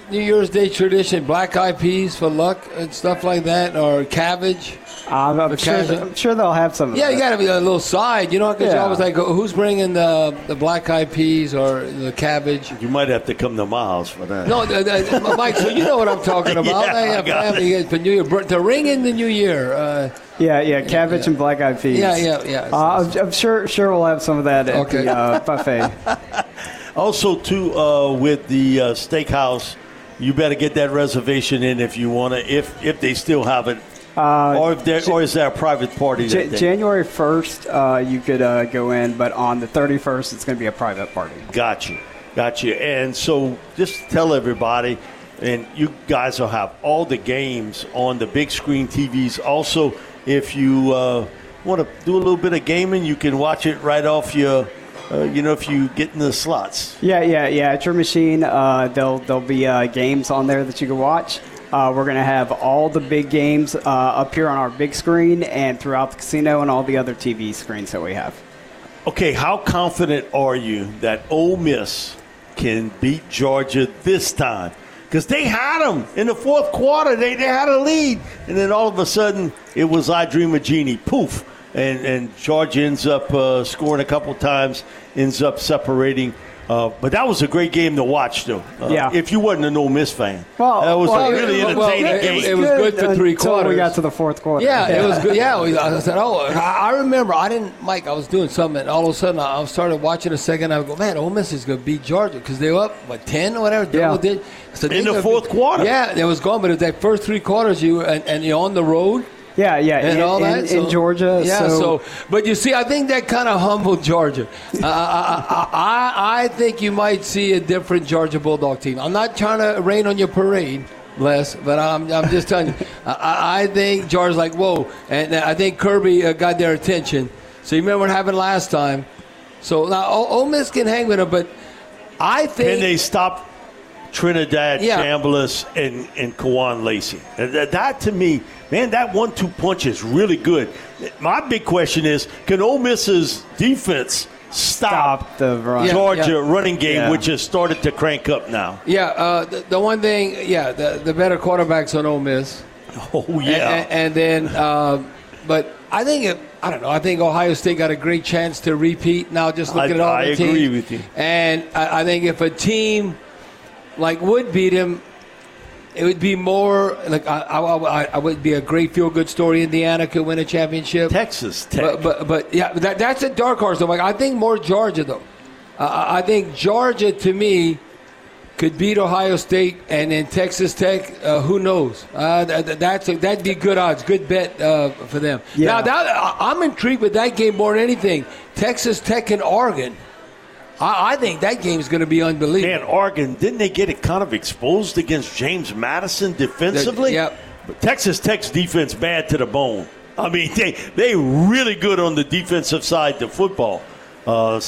New Year's Day tradition, black eyed peas for luck and stuff like that, or cabbage? I'm sure they'll have some. Yeah, you got to be a little side, because you're always like, who's bringing the black eyed peas or the cabbage? You might have to come to my house for that. No, Mike, so you know what I'm talking about. Yeah, For New Year, to ring in the New Year. Cabbage and black eyed peas. Yeah. I'm sure we'll have some of that at the buffet. Also, too, with the steakhouse, you better get that reservation in if you want to, if they still have it. Or is there a private party that day? January 1st, you could go in, but on the 31st, it's going to be a private party. Got you. And so just tell everybody, and you guys will have all the games on the big screen TVs. Also, if you want to do a little bit of gaming, you can watch it right off your, if you get in the slots. Yeah. At your machine, there'll be games on there that you can watch. We're going to have all the big games up here on our big screen and throughout the casino and all the other TV screens that we have. Okay, how confident are you that Ole Miss can beat Georgia this time? Because they had them in the fourth quarter. They had a lead. And then all of a sudden, it was I Dream of Jeannie. Poof. And Georgia ends up scoring a couple times, ends up separating. But that was a great game to watch, though. If you wasn't an Ole Miss fan. That was a really entertaining game. It was good for 3 quarters. We got to the fourth quarter. Yeah, it was good. Yeah, I said, I remember. Mike, I was doing something, and all of a sudden I started watching a second. I go, man, Ole Miss is going to beat Georgia because they were up, 10 or whatever? Yeah. So in the fourth quarter. Yeah, it was gone, but it was that first 3 quarters, and you're on the road. Yeah, and all that in Georgia. Yeah, but you see, I think that kind of humbled Georgia. I think you might see a different Georgia Bulldog team. I'm not trying to rain on your parade, Les, but I'm just telling you. I think Georgia's like, whoa, and I think Kirby got their attention. So you remember what happened last time. So now Ole Miss can hang with them, but I think can they stop Trinidad Chambliss and Kawan Lacey? That to me, man, that 1-2 punch is really good. My big question is, can Ole Miss's defense stop the run. Georgia running game, which has started to crank up now? Yeah, the one thing, the better quarterbacks on Ole Miss. Oh, yeah. And then, but I think, I don't know, I think Ohio State got a great chance to repeat. Now just look at all the teams. I agree with you. And I think if a team like would beat him, it would be more like I would be a great feel-good story. Indiana could win a championship. Texas Tech. But that's a dark horse. Though. Like I think more Georgia though. I think Georgia to me could beat Ohio State, and then Texas Tech. Who knows? That'd be good odds, good bet for them. Yeah. Now I'm intrigued with that game more than anything. Texas Tech and Oregon. I think that game is going to be unbelievable. Man, Oregon, didn't they get it kind of exposed against James Madison defensively? Yep. But Texas Tech's defense bad to the bone. I mean, they really good on the defensive side to football. I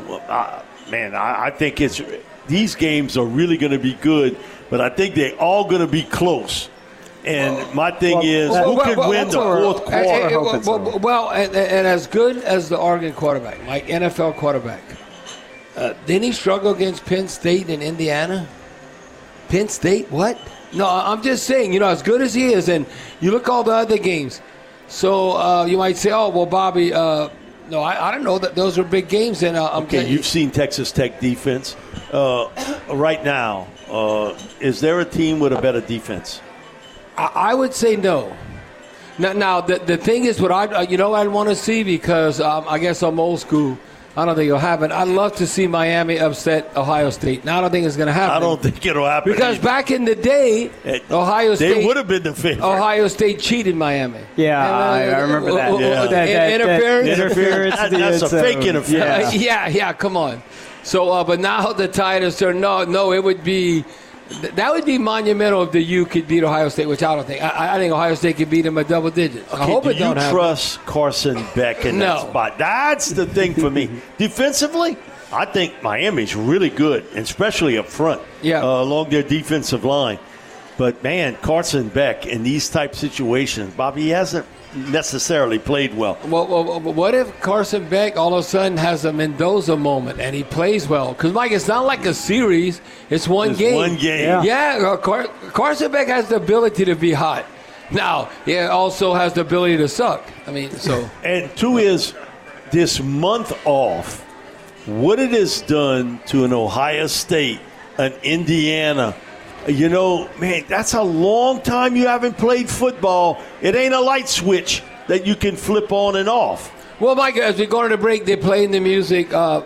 think these games are really going to be good, but I think they're all going to be close. And my thing is, who can win the fourth quarter? And as good as the Oregon quarterback, like NFL quarterback, didn't he struggle against Penn State and Indiana? Penn State? What? No, I'm just saying, as good as he is, and you look all the other games. So you might say, oh, well, Bobby, no, I don't know that those are big games. And you've seen Texas Tech defense. Right now, is there a team with a better defense? I would say no. Now the thing is, what I'd want to see, because I guess I'm old school. I don't think it'll happen. I'd love to see Miami upset Ohio State. Now, I don't think it's going to happen. I don't think it'll happen. Because back in the day, Ohio State... They would have been the favorite. Ohio State cheated Miami. Yeah, I remember that. Interference? That's a fake interference. Yeah, come on. So, but now the tide is turned. No, it would be... That would be monumental if the U could beat Ohio State, which I don't think. I think Ohio State could beat them by double digits. Okay, I hope it don't happen. Do you trust Carson Beck in that spot? That's the thing for me. Defensively, I think Miami's really good, especially up front, along their defensive line. But, man, Carson Beck in these type situations, Bobby, he hasn't necessarily played well. Well, what if Carson Beck all of a sudden has a Mendoza moment and he plays well? Because, Mike, it's not like a series. It's one game. One game. Yeah, Carson Beck has the ability to be hot. Now, he also has the ability to suck. I mean, so. And two is this month off, what it has done to an Ohio State, an Indiana. You know, man, that's a long time you haven't played football. It ain't a light switch that you can flip on and off. Well, Mike, as we go to the break, they're playing the music. I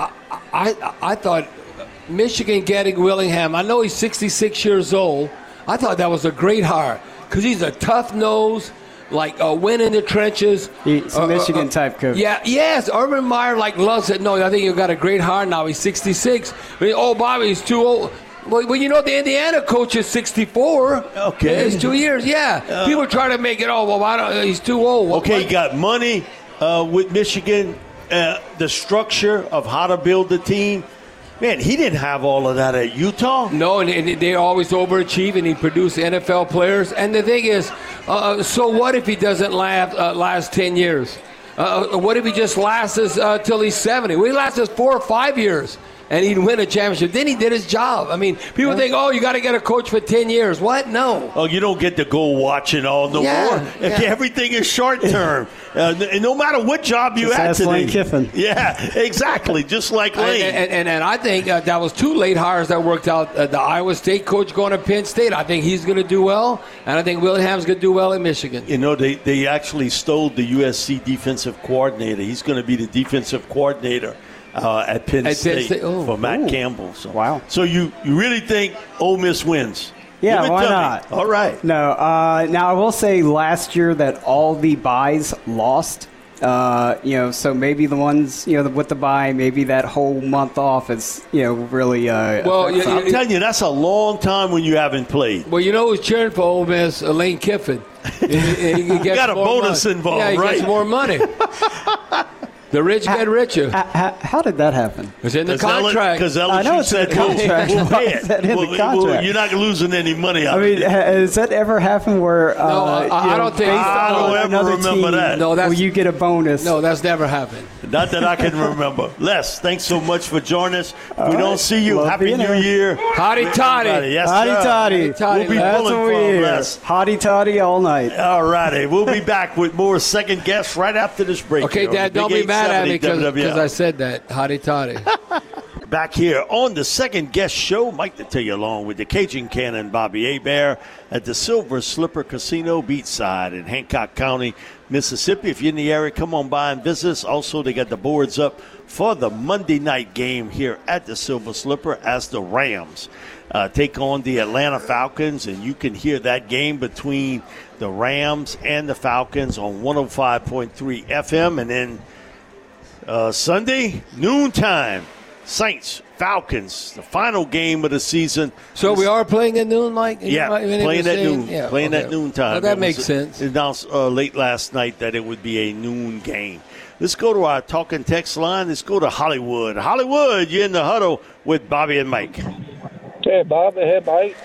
thought Michigan getting Willingham, I know he's 66 years old. I thought that was a great hire because he's a tough nose, like win in the trenches. He's a Michigan-type coach. Yeah, yes. Urban Meyer loves it. No, I think you've got a great hire now. He's 66. I mean, Bobby, he's too old. Well, you know, the Indiana coach is 64. Okay. It's 2 years, yeah. People try to make it, he's too old. Okay, he got money with Michigan, the structure of how to build the team. Man, he didn't have all of that at Utah. No, and they always overachieve, and he produced NFL players. And the thing is, so what if he doesn't last 10 years? What if he just lasts till he's 70? Well, he lasts 4 or 5 years. And he'd win a championship. Then he did his job. I mean, people think, you got to get a coach for 10 years. What? No. Oh, you don't get to go watching all no more. Yeah. Everything is short term. And no matter what job you had today. Lane Kiffin. Yeah, exactly. Just like Lane. And I think that was 2 late hires that worked out. The Iowa State coach going to Penn State. I think he's going to do well. And I think Willingham's going to do well in Michigan. You know, they actually stole the USC defensive coordinator. He's going to be the defensive coordinator at Penn State for Matt Campbell. So. Wow. So you really think Ole Miss wins? Yeah, why not? All right. No, now I will say last year that all the buys lost. So maybe the ones, with the bye, maybe that whole month off is, really. I'm telling you, that's a long time when you haven't played. Well, who's cheering for Ole Miss? Lane Kiffin. He got a bonus involved, right? Yeah, he gets more money. The rich get richer. How did that happen? It's in the contract. Because I know it's in the contract. We'll pay it. In the contract? You're not losing any money out of it. Has that ever happened where I don't think I don't ever remember that. No, where you get a bonus? No, that's never happened. Not that I can remember. Les, thanks so much for joining us. If we don't see you, Happy New Year. Hotty toddy. Yes, Hotty toddy. We'll be pulling from Les. Hotty toddy all night. All righty. We'll be back with more second guests right after this break. Okay, Dad, don't be mad at me because I said that. Hotty toddy. Back here on the second guest show, Mike to tell you along with the Cajun Cannon, Bobby Hebert at the Silver Slipper Casino Beachside in Hancock County, Mississippi. If you're in the area, come on by and visit us. Also, they got the boards up for the Monday night game here at the Silver Slipper as the Rams take on the Atlanta Falcons, and you can hear that game between the Rams and the Falcons on 105.3 FM, and then Sunday, noontime, Saints, Falcons, the final game of the season. So we are playing at noon, Mike? Yeah, playing at noon. Yeah, playing at noontime. Well, that makes sense. It announced late last night that it would be a noon game. Let's go to our talking text line. Let's go to Hollywood. Hollywood, you're in the huddle with Bobby and Mike. Hey, Bobby. Hey, Mike.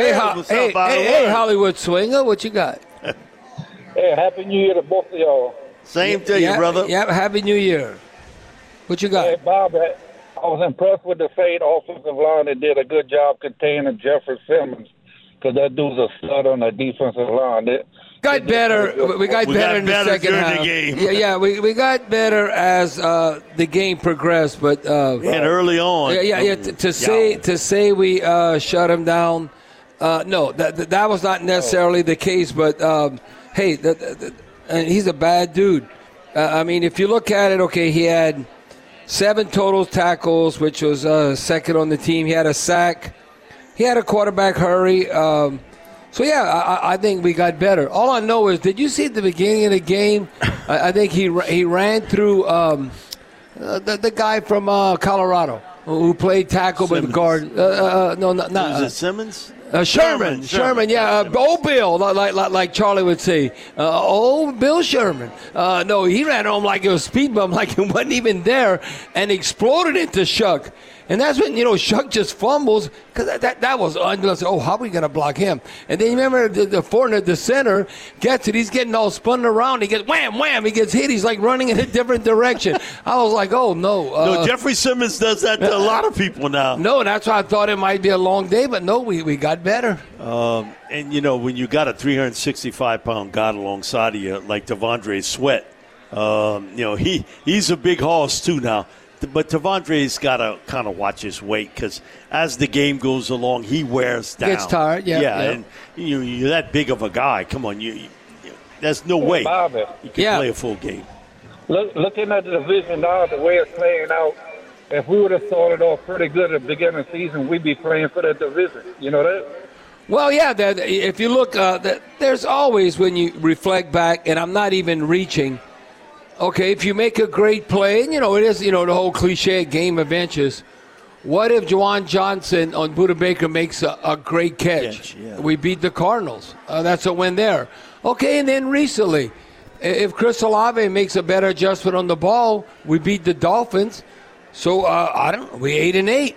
Hey, Hollywood Swinger, what you got? Hey, Happy New Year to both of y'all. Same to you, brother. Yeah, Happy New Year. What you got? Hey, Bobby. I was impressed with the Fade offensive line. They did a good job containing Jeffrey Simmons because that dude's a stud on the defensive line. Got better. We got better in the second half. Yeah, we got better as the game progressed, but and early on. To say we shut him down, no, that was not necessarily the case. But hey, and he's a bad dude. I mean, if you look at it, okay, he had 7 total tackles, which was second on the team. He had a sack. He had a quarterback hurry. So, yeah, I think we got better. All I know is, did you see at the beginning of the game, I think he ran through the guy from Colorado who played tackle with guard. Was it Simmons? Sherman, yeah. Old Bill, like Charlie would say. Old Bill Sherman. No, he ran home like it was a speed bump, like it wasn't even there, and exploded into Shuck. And that's when, Shuck just fumbles, because that was unbelievable. Oh, how are we going to block him? And then you remember the Fortner, the center, gets it. He's getting all spun around. He gets wham, wham. He gets hit. He's like running in a different direction. I was like, oh, no. No, Jeffrey Simmons does that to a lot of people now. No, that's why I thought it might be a long day, but no, we got better. And, when you got a 365-pound guy alongside of you, like Devondre Sweat, he's a big horse, too, now. But Devondre's got to kind of watch his weight, because as the game goes along, he wears down. Gets tired, yeah. And you're that big of a guy. Come on, there's no way Bobby, you can play a full game. Looking at the division now, the way it's playing out, if we would have started off pretty good at the beginning of the season, we'd be playing for the division. You know that? Well, yeah, if you look, there's always, when you reflect back, and I'm not even reaching, okay, if you make a great play, and, it is, the whole cliche game of inches. What if Juwan Johnson on Buda Baker makes a great catch? We beat the Cardinals. That's a win there. Okay, and then recently, if Chris Olave makes a better adjustment on the ball, we beat the Dolphins. So, we 8-8.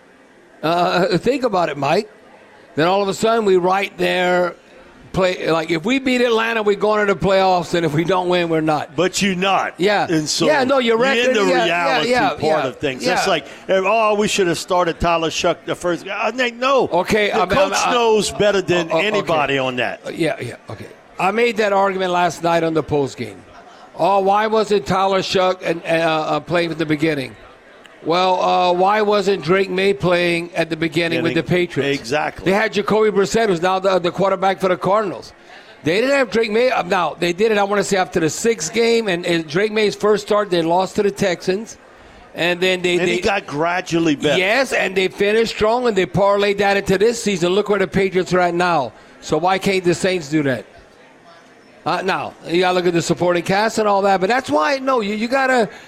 Think about it, Mike. Then all of a sudden, we right there play. Like, if we beat Atlanta, we go into the playoffs, and if we don't win, we're not. But you're not. Yeah. And so your record. You're in the reality part of things. Yeah. It's like, we should have started Tyler Shuck the first guy. No. Okay. The coach knows better than anybody on that. Okay. I made that argument last night on the post game. Why wasn't Tyler Shuck playing at the beginning? Well, why wasn't Drake May playing at the beginning with the Patriots? Exactly. They had Jacoby Brissett, who's now the quarterback for the Cardinals. They didn't have Drake May. Now, they did it, I want to say, after the sixth game. And Drake May's first start, they lost to the Texans. And then he got gradually better. Yes, and they finished strong, and they parlayed that into this season. Look where the Patriots are at now. So why can't the Saints do that? Now, you got to look at the supporting cast and all that. But that's why, we got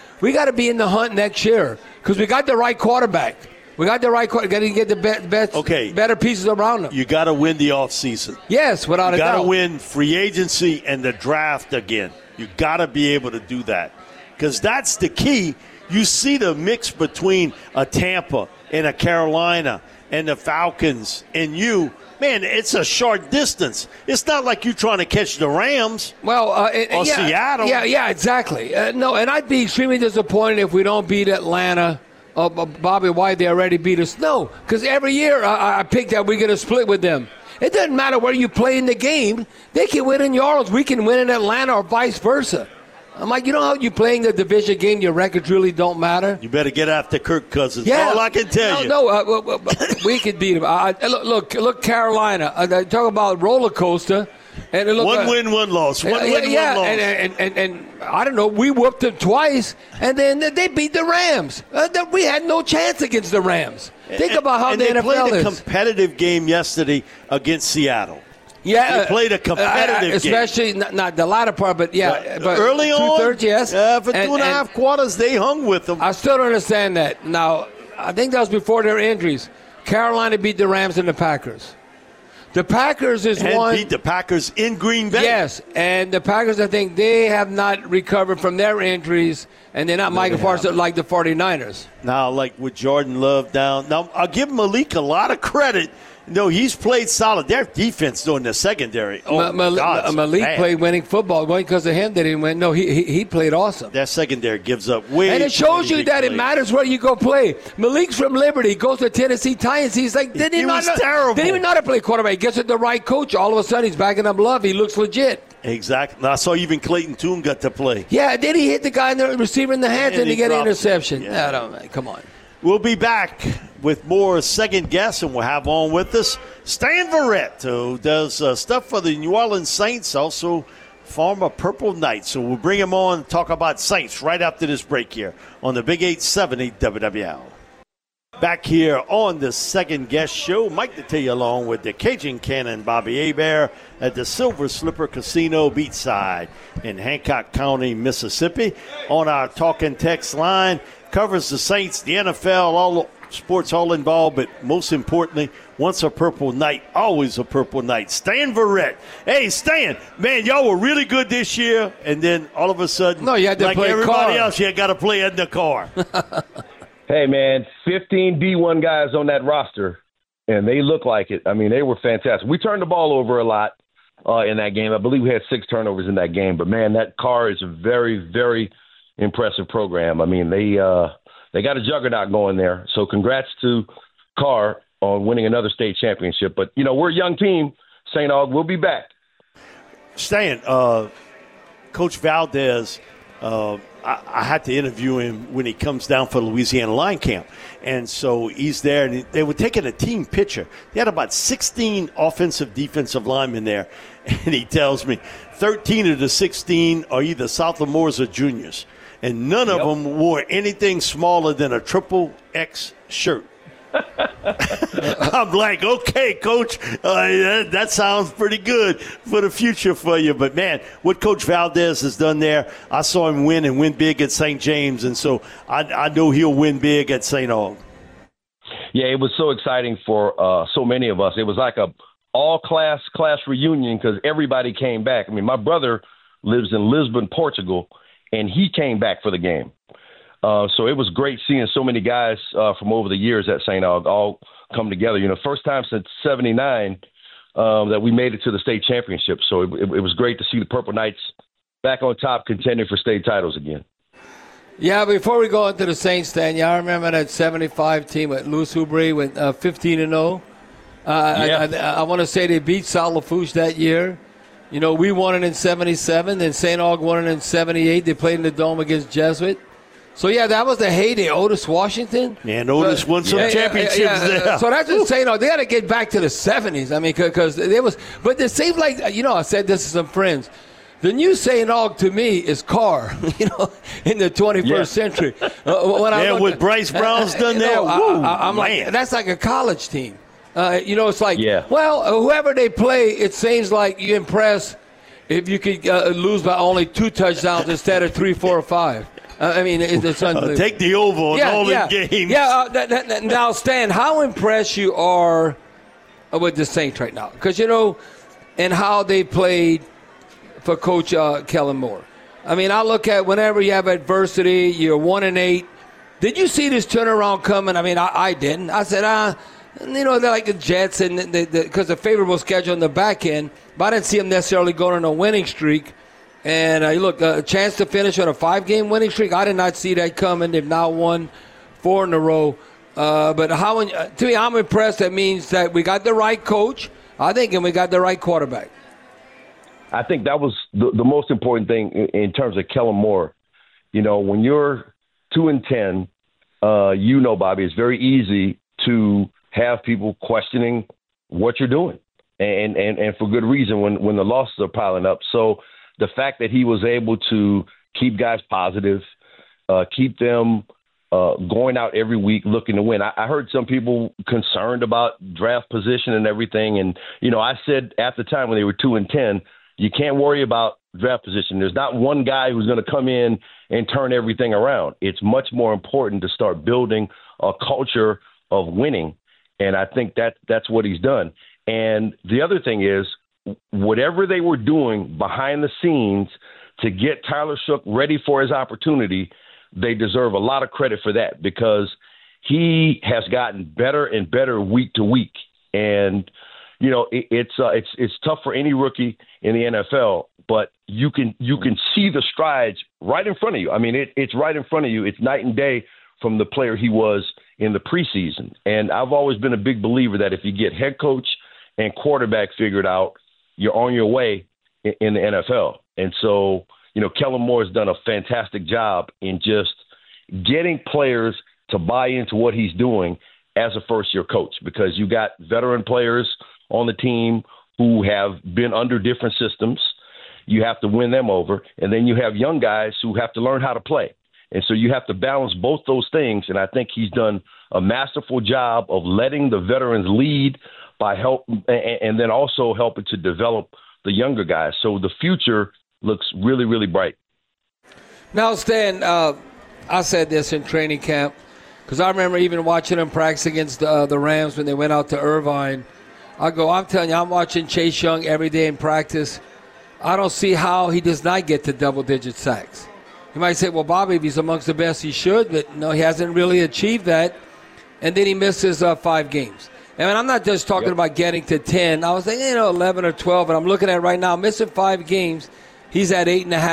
to be in the hunt next year. Because we got the right quarterback. We got the right quarterback. Got to get the better pieces around him. You got to win the offseason. Yes, without a doubt. You got to win free agency and the draft again. You got to be able to do that. Because that's the key. You see the mix between a Tampa and a Carolina and the Falcons and you. Man, it's a short distance. It's not like you're trying to catch the Rams or Seattle. Yeah, exactly. No, and I'd be extremely disappointed if we don't beat Atlanta. Bobby, why they already beat us? No, because every year I pick that we're going to split with them. It doesn't matter where you play in the game. They can win in New Orleans. We can win in Atlanta or vice versa. I'm like, how you playing the division game, your records really don't matter. You better get after Kirk Cousins. Yeah. All I can tell you. No, we could beat him. Look, Carolina. Talk about roller coaster. And look, one win, one loss. One win, one loss. And I don't know, we whooped them twice, and then they beat the Rams. We had no chance against the Rams. Think about how the NFL is. They played a competitive game yesterday against Seattle. Yeah, they played a competitive especially game. Not the latter part, but early on, 2/3, yes. For 2.5 quarters, they hung with them. I still don't understand that. Now, I think that was before their injuries. Carolina beat the Rams and the Packers. The Packers beat the Packers in Green Bay. Yes, and the Packers, I think, they have not recovered from their injuries, and they're not Michael Parsons like the 49ers. Now, like with Jordan Love down. Now, I'll give Malik a lot of credit. No, he's played solid. Their defense in the secondary. Malik played winning football. It wasn't because of him that he went. No, he played awesome. That secondary gives up way. And it shows you that it matters where you go play. Malik's from Liberty, goes to Tennessee Titans. He's like, he was terrible. Didn't even know how to play quarterback. He gets with the right coach. All of a sudden, he's backing up Love. He looks legit. Exactly. I saw even Clayton Tune got to play. Yeah, then he hit the guy in the receiver in the hands and he got an interception. Come on. We'll be back with more second guess, and we'll have on with us Stan Verrett, who does stuff for the New Orleans Saints, also former Purple Knights. So we'll bring him on and talk about Saints right after this break here on the Big 870 WWL. Back here on the second guest show, Mike Detillier along with the Cajun Cannon Bobby Hebert at the Silver Slipper Casino Beachside in Hancock County, Mississippi. On our talk and text line, covers the Saints, the NFL, all sports all involved, but most importantly, Once a Purple Knight, always a Purple Knight. Stan Verrett. Hey, Stan, man, y'all were really good this year. And then all of a sudden, you had to like play everybody car. else, you got to play in the car. Hey, man, 15 D1 guys on that roster, and they look like it. I mean, they were fantastic. We turned the ball over a lot in that game. I believe we had 6 turnovers in that game. But, man, that car is a very, very impressive program. I mean, they got a juggernaut going there. So congrats to Carr on winning another state championship. But, we're a young team. St. Aug will be back. Stan, Coach Valdez, I had to interview him when he comes down for Louisiana Line Camp. And so he's there, and they were taking a team picture. They had about 16 offensive, defensive linemen there. And he tells me 13 of the 16 are either sophomores or juniors. And none of them wore anything smaller than a triple X shirt. I'm like, okay, Coach, that sounds pretty good for the future for you. But, man, what Coach Valdez has done there, I saw him win and win big at St. James, and so I know he'll win big at St. Aug. Yeah, it was so exciting for so many of us. It was like a all-class reunion because everybody came back. I mean, my brother lives in Lisbon, Portugal, and he came back for the game. So it was great seeing so many guys from over the years at St. Aug all come together. First time since '79 that we made it to the state championship. So it was great to see the Purple Knights back on top, contending for state titles again. Yeah, before we go into the Saints, Stan, I remember that '75 team with Louis Houbrey went 15-0. I want to say they beat Saint Lafourche that year. We won it in '77, then St. Aug won it in '78. They played in the Dome against Jesuit. So, that was the heyday. Otis Washington. And Otis won some championships there. So that's just saying, they got to get back to the 70s. I mean, because there was – but it seems like, I said this to some friends. The new St. Aug to me is Carr, in the 21st century. What Bryce Brown's done there. I'm like, that's like a college team. It's like, well, whoever they play, it seems like you impress if you could lose by only 2 touchdowns instead of 3, 4, or 5. It's unbelievable. Take the over on all the games. Now, Stan, how impressed you are with the Saints right now? Because, and how they played for Coach Kellen Moore. I mean, I look at whenever you have adversity, you're 1-8. Did you see this turnaround coming? I mean, I didn't. I said, they're like the Jets and because the favorable schedule in the back end, but I didn't see them necessarily going on a winning streak. And a chance to finish on a 5-game winning streak. I did not see that coming. They've now won 4 in a row. But to me, I'm impressed. That means that we got the right coach, I think, and we got the right quarterback. I think that was the most important thing in terms of Kellen Moore. When you're 2-10, Bobby, it's very easy to have people questioning what you're doing, and for good reason when the losses are piling up. So the fact that he was able to keep guys positive, keep them going out every week looking to win. I heard some people concerned about draft position and everything. And, I said at the time when they were 2-10, you can't worry about draft position. There's not one guy who's going to come in and turn everything around. It's much more important to start building a culture of winning. And I think that's what he's done. And the other thing is, whatever they were doing behind the scenes to get Tyler Shough ready for his opportunity, they deserve a lot of credit for that because he has gotten better and better week to week. And, it's tough for any rookie in the NFL, but you can see the strides right in front of you. I mean, it's right in front of you. It's night and day from the player he was in the preseason. And I've always been a big believer that if you get head coach and quarterback figured out, you're on your way in the NFL. And so, Kellen Moore has done a fantastic job in just getting players to buy into what he's doing as a first-year coach because you got veteran players on the team who have been under different systems. You have to win them over. And then you have young guys who have to learn how to play. And so you have to balance both those things. And I think he's done a masterful job of letting the veterans lead by help and then also helping to develop the younger guys. So the future looks really, really bright. Now, Stan, I said this in training camp. Because I remember even watching him practice against the Rams when they went out to Irvine. I'm telling you, I'm watching Chase Young every day in practice. I don't see how he does not get to double-digit sacks. You might say, well, Bobby, if he's amongst the best, he should. But, no, he hasn't really achieved that. And then he misses 5 games. And I'm not just talking about getting to 10. I was thinking, 11 or 12. And I'm looking at it right now, missing 5 games. He's at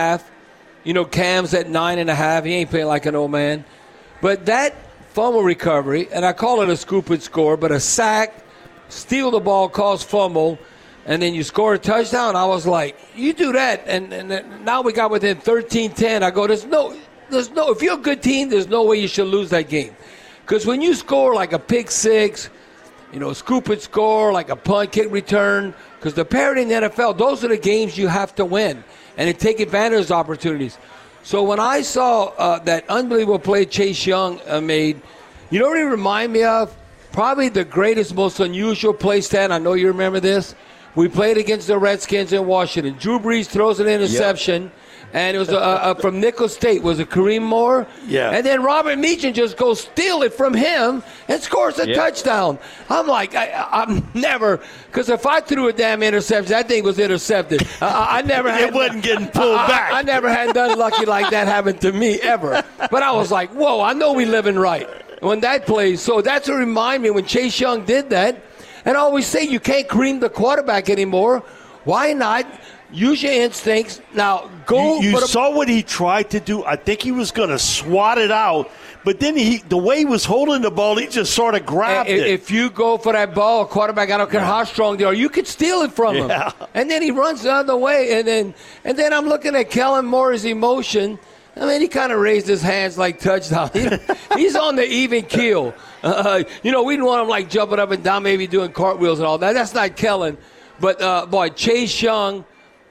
8.5. Cam's at 9.5. He ain't playing like an old man. But that fumble recovery, and I call it a scoop and score, but a sack, steal the ball, cause fumble, and then you score a touchdown. I was like, you do that, and now we got within 13-10. I go, there's no. If you're a good team, there's no way you should lose that game. Because when you score like a pick six, scoop and score, like a punt, kick return, because the parity in the NFL, those are the games you have to win and to take advantage of those opportunities. So when I saw that unbelievable play Chase Young made, you know what he reminded me of? Probably the greatest, most unusual play, Stan. I know you remember this. We played against the Redskins in Washington. Drew Brees throws an interception, and it was from Nicholls State. Was it Kareem Moore? Yeah. And then Robert Meacham just goes steal it from him and scores a touchdown. I'm like, I'm never, because if I threw a damn interception, that thing was intercepted. I never had. It wasn't getting pulled back. I never had nothing lucky like that happen to me ever. But I was like, whoa, I know we living right when that plays. So that's what remind me when Chase Young did that. And I always say you can't cream the quarterback anymore. Why not? Use your instincts. Now, go. You saw what he tried to do. I think he was going to swat it out. But then the way he was holding the ball, he just sort of grabbed it. If you go for that ball, a quarterback, I don't care how strong they are, you could steal it from him. And then he runs the other way. And then I'm looking at Kellen Moore's emotion. I mean, he kind of raised his hands like touchdown. He's on the even keel. We didn't want him like jumping up and down, maybe doing cartwheels and all that. That's not Kellen. But, boy, Chase Young,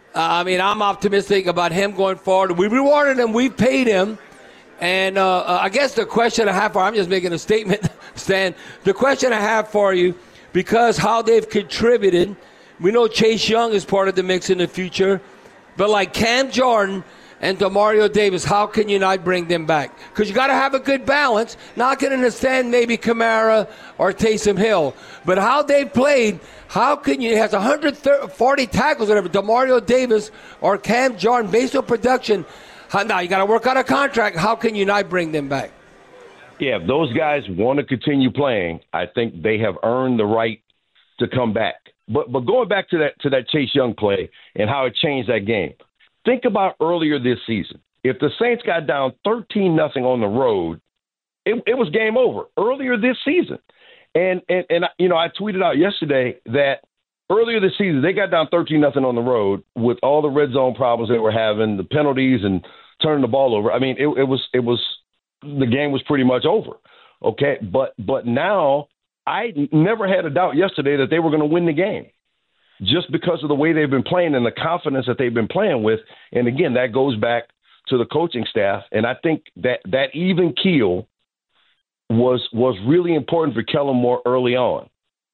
I'm optimistic about him going forward. We rewarded him. We paid him. And I guess the question I have for I'm just making a statement, Stan. The question I have for you, because how they've contributed, we know Chase Young is part of the mix in the future. But like Cam Jordan and Demario Davis, how can you not bring them back? Because you got to have a good balance. Now I can understand maybe Kamara or Taysom Hill. But how they've played, how can you, he has 140 tackles, whatever, Demario Davis or Cam Jordan, based on production. Now you got to work out a contract. How can you not bring them back? Yeah, if those guys want to continue playing, I think they have earned the right to come back. But going back to that Chase Young play and how it changed that game. Think about earlier this season. If the Saints got down 13-0 on the road, it was game over earlier this season. And I tweeted out yesterday that earlier this season they got down 13-0 on the road with all the red zone problems they were having, the penalties and turning the ball over. I mean, it was the game was pretty much over. Okay, but now I never had a doubt yesterday that they were going to win the game, just because of the way they've been playing and the confidence that they've been playing with. And, again, that goes back to the coaching staff. And I think that even keel was really important for Kellen Moore early on,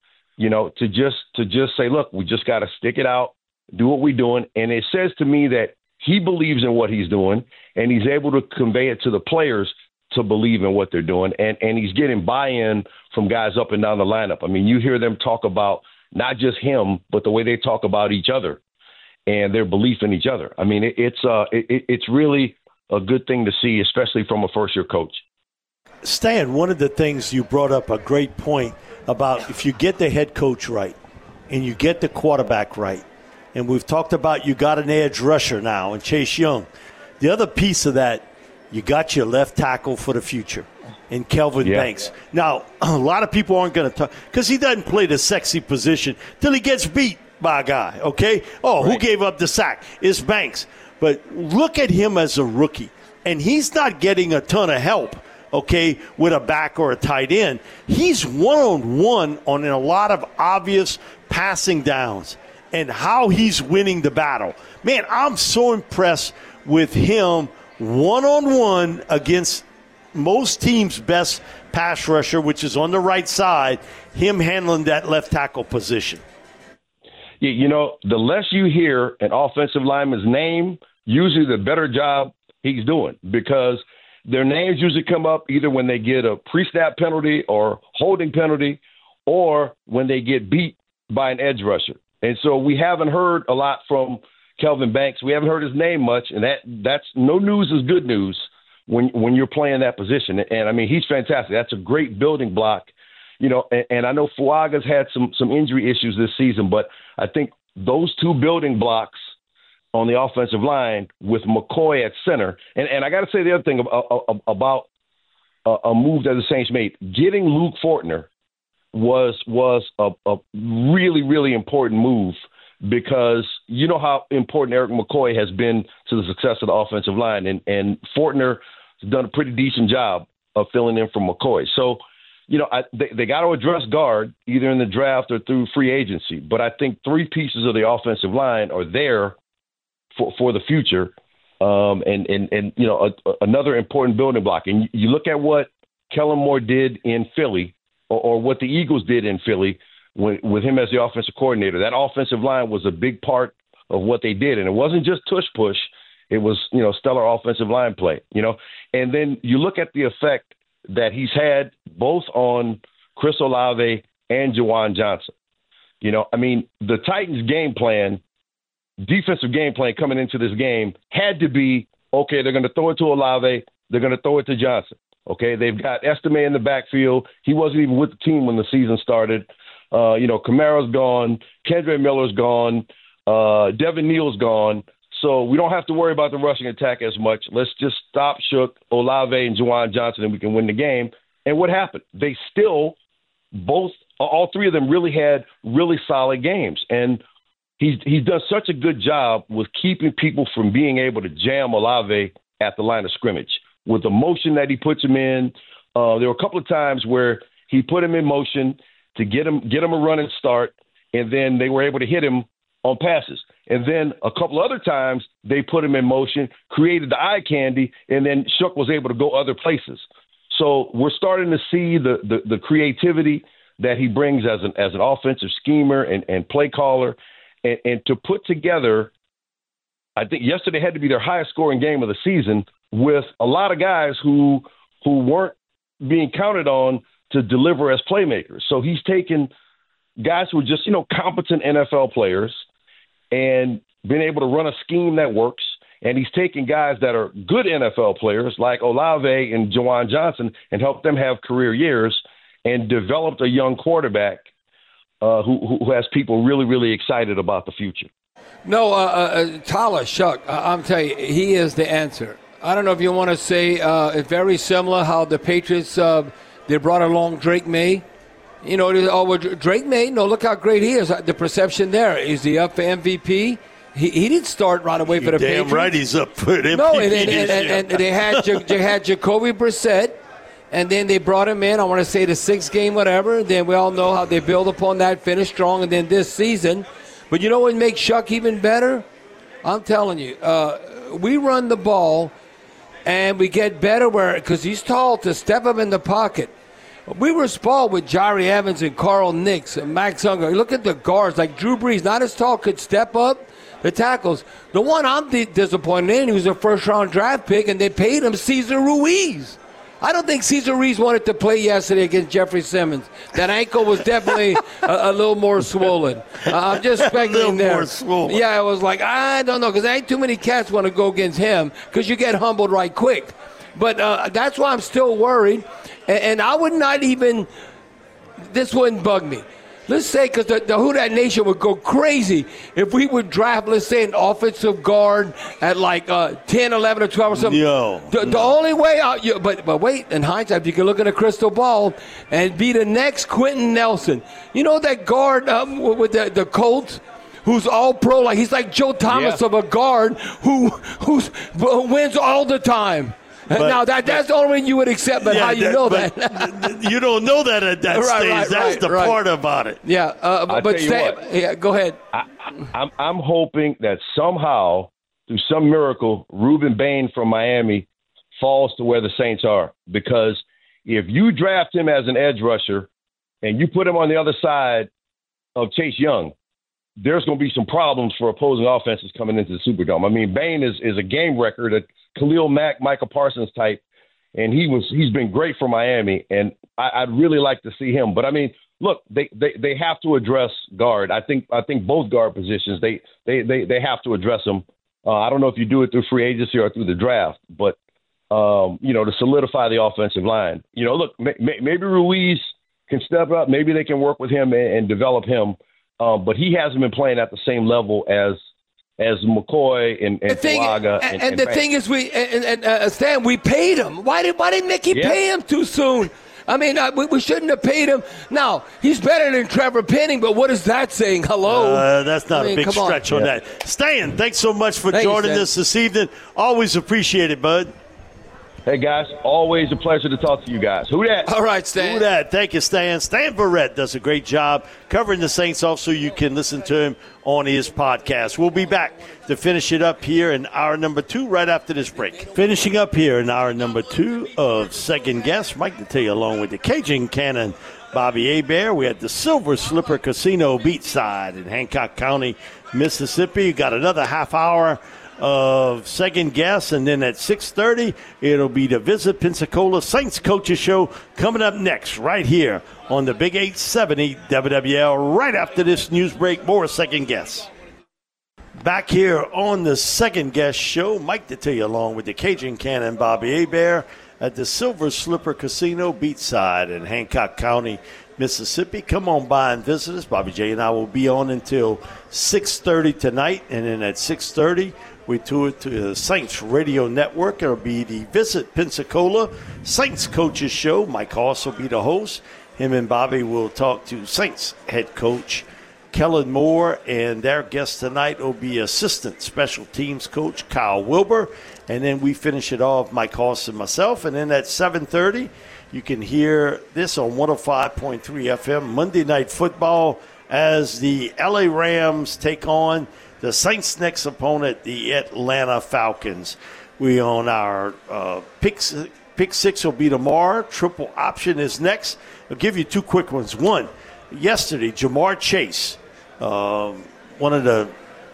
to just say, look, we just got to stick it out, do what we're doing. And it says to me that he believes in what he's doing, and he's able to convey it to the players to believe in what they're doing. And he's getting buy-in from guys up and down the lineup. I mean, you hear them talk about not just him, but the way they talk about each other and their belief in each other. I mean, it's really a good thing to see, especially from a first-year coach. Stan, one of the things you brought up, a great point about if you get the head coach right and you get the quarterback right, and we've talked about you got an edge rusher now and Chase Young. The other piece of that, you got your left tackle for the future. And Kelvin Banks. Now, a lot of people aren't going to talk because he doesn't play the sexy position till he gets beat by a guy, okay? Who gave up the sack? It's Banks. But look at him as a rookie, and he's not getting a ton of help, okay, with a back or a tight end. He's one-on-one on a lot of obvious passing downs and how he's winning the battle. Man, I'm so impressed with him one-on-one against most teams' best pass rusher, which is on the right side, him handling that left tackle position. Yeah, the less you hear an offensive lineman's name, usually the better job he's doing, because their names usually come up either when they get a pre-snap penalty or holding penalty or when they get beat by an edge rusher. And so we haven't heard a lot from Kelvin Banks. We haven't heard his name much, and that's no news is good news when you're playing that position. And I mean, he's fantastic. That's a great building block, you know. And I know Fuaga's had some injury issues this season, but I think those two building blocks on the offensive line with McCoy at center, and I got to say the other thing about a move that the Saints made, getting Luke Fortner was a really, really important move, because you know how important Eric McCoy has been to the success of the offensive line, and Fortner has done a pretty decent job of filling in for McCoy. So, you know, they got to address guard either in the draft or through free agency. But I think three pieces of the offensive line are there for the future, and you know, another important building block. And you look at what Kellen Moore did in Philly, or what the Eagles did in Philly with him as the offensive coordinator. That offensive line was a big part of what they did, and it wasn't just tush push. It was, you know, stellar offensive line play. You know, and then you look at the effect that he's had both on Chris Olave and Juwan Johnson. You know, I mean, the Titans' defensive game plan coming into this game had to be, okay, they're going to throw it to Olave, they're going to throw it to Johnson. Okay, they've got Estime in the backfield. He wasn't even with the team when the season started. You know, Kamara's gone, Kendre Miller's gone, Devin Neal's gone. So we don't have to worry about the rushing attack as much. Let's just stop Shook, Olave, and Juwan Johnson, and we can win the game. And what happened? They still, all three of them really had really solid games. And he's done such a good job with keeping people from being able to jam Olave at the line of scrimmage. With the motion that he puts him in, there were a couple of times where he put him in motion to get him a running start, and then they were able to hit him on passes. And then a couple other times they put him in motion, created the eye candy, and then Shook was able to go other places. So we're starting to see the creativity that he brings as an offensive schemer and play caller, and to put together, I think yesterday had to be their highest scoring game of the season, with a lot of guys who weren't being counted on to deliver as playmakers. So he's taken guys who are just, you know, competent NFL players and been able to run a scheme that works. And he's taken guys that are good NFL players like Olave and Juwan Johnson and helped them have career years, and developed a young quarterback who has people really, really excited about the future. No, Tyler Shough, I'm telling you, he is the answer. I don't know if you want to say it's very similar how the Patriots, they brought along Drake May. You know, Drake May, no, look how great he is. The perception there. Is he up for MVP? He didn't start right away for the Patriots. Damn right he's up for MVP. No, and they had Jacoby Brissett, and then they brought him in, I want to say the 6th game, whatever. Then we all know how they build upon that, finish strong, and then this season. But you know what makes Shough even better? I'm telling you, we run the ball, and we get better because he's tall to step up in the pocket. We were spoiled with Jari Evans and Carl Nix and Max Unger. Look at the guards, like Drew Brees, not as tall, could step up the tackles. The one I'm disappointed in, he was a first-round draft pick, and they paid him, Cesar Ruiz. I don't think Cesar Ruiz wanted to play yesterday against Jeffrey Simmons. That ankle was definitely a little more swollen. I'm just speculating there. More swollen. Yeah, I was like, I don't know, because there ain't too many cats want to go against him because you get humbled right quick. But that's why I'm still worried. And I would not even – this wouldn't bug me. Let's say, because the Who Dat Nation would go crazy if we would draft, let's say, an offensive guard at like 10, 11, or 12 or something. The only way – but wait, in hindsight, if you can look at a crystal ball and be the next Quentin Nelson. You know that guard with the Colts? Who's all pro, like he's like Joe Thomas of a guard who wins all the time. But, now, that's the only way you would accept, but how you know that? You don't know that at that stage. That's the part about it. Yeah, but go ahead. I'm hoping that somehow, through some miracle, Ruben Bain from Miami falls to where the Saints are. Because if you draft him as an edge rusher and you put him on the other side of Chase Young, there's going to be some problems for opposing offenses coming into the Superdome. I mean, Bain is a game record, a Khalil Mack, Michael Parsons type, and he's been great for Miami, and I'd really like to see him. But I mean, look, they have to address guard. I think both guard positions they have to address them. I don't know if you do it through free agency or through the draft, but to solidify the offensive line. Look, maybe Ruiz can step up. Maybe they can work with him and develop him. But he hasn't been playing at the same level as McCoy and Bulaga. And the thing is, Stan, we paid him. Why didn't Mickey pay him too soon? I mean, we shouldn't have paid him. Now, he's better than Trevor Penning, but what is that saying? Hello? That's not a big stretch on that. Stan, thanks so much for joining us this evening. Always appreciate it, bud. Hey, guys, always a pleasure to talk to you guys. Who dat? All right, Stan. Who dat? Thank you, Stan. Stan Verrett does a great job covering the Saints. Also, you can listen to him on his podcast. We'll be back to finish it up here in hour number 2 right after this break. Finishing up here in hour number 2 of Second Guess, Mike Detillier along with the Cajun Cannon, Bobby Hebert. We had the Silver Slipper Casino Beachside in Hancock County, Mississippi. You got another half hour of Second Guess, and then at 6:30 it'll be the Visit Pensacola Saints Coaches Show coming up next right here on the Big 870 WWL. Right after this news break, more Second Guess. Back here on the Second Guess Show, Mike Detillier along with the Cajun Cannon Bobby Hebert at the Silver Slipper Casino Beachside in Hancock County, Mississippi. Come on by and visit us. Bobby J and I will be on until 6:30 tonight, and then at 6:30 we tour it to the Saints Radio Network. It'll be the Visit Pensacola Saints Coaches Show. Mike Hoss will be the host. Him and Bobby will talk to Saints head coach Kellen Moore, and their guest tonight will be assistant special teams coach Kyle Wilbur. And then we finish it off, Mike Hoss and myself. And then at 7:30, you can hear this on 105.3 FM, Monday Night Football, as the LA Rams take on the Saints' next opponent, the Atlanta Falcons. We on our pick six will be tomorrow. Triple option is next. I'll give you 2 quick ones. One, yesterday, Jamar Chase, one of the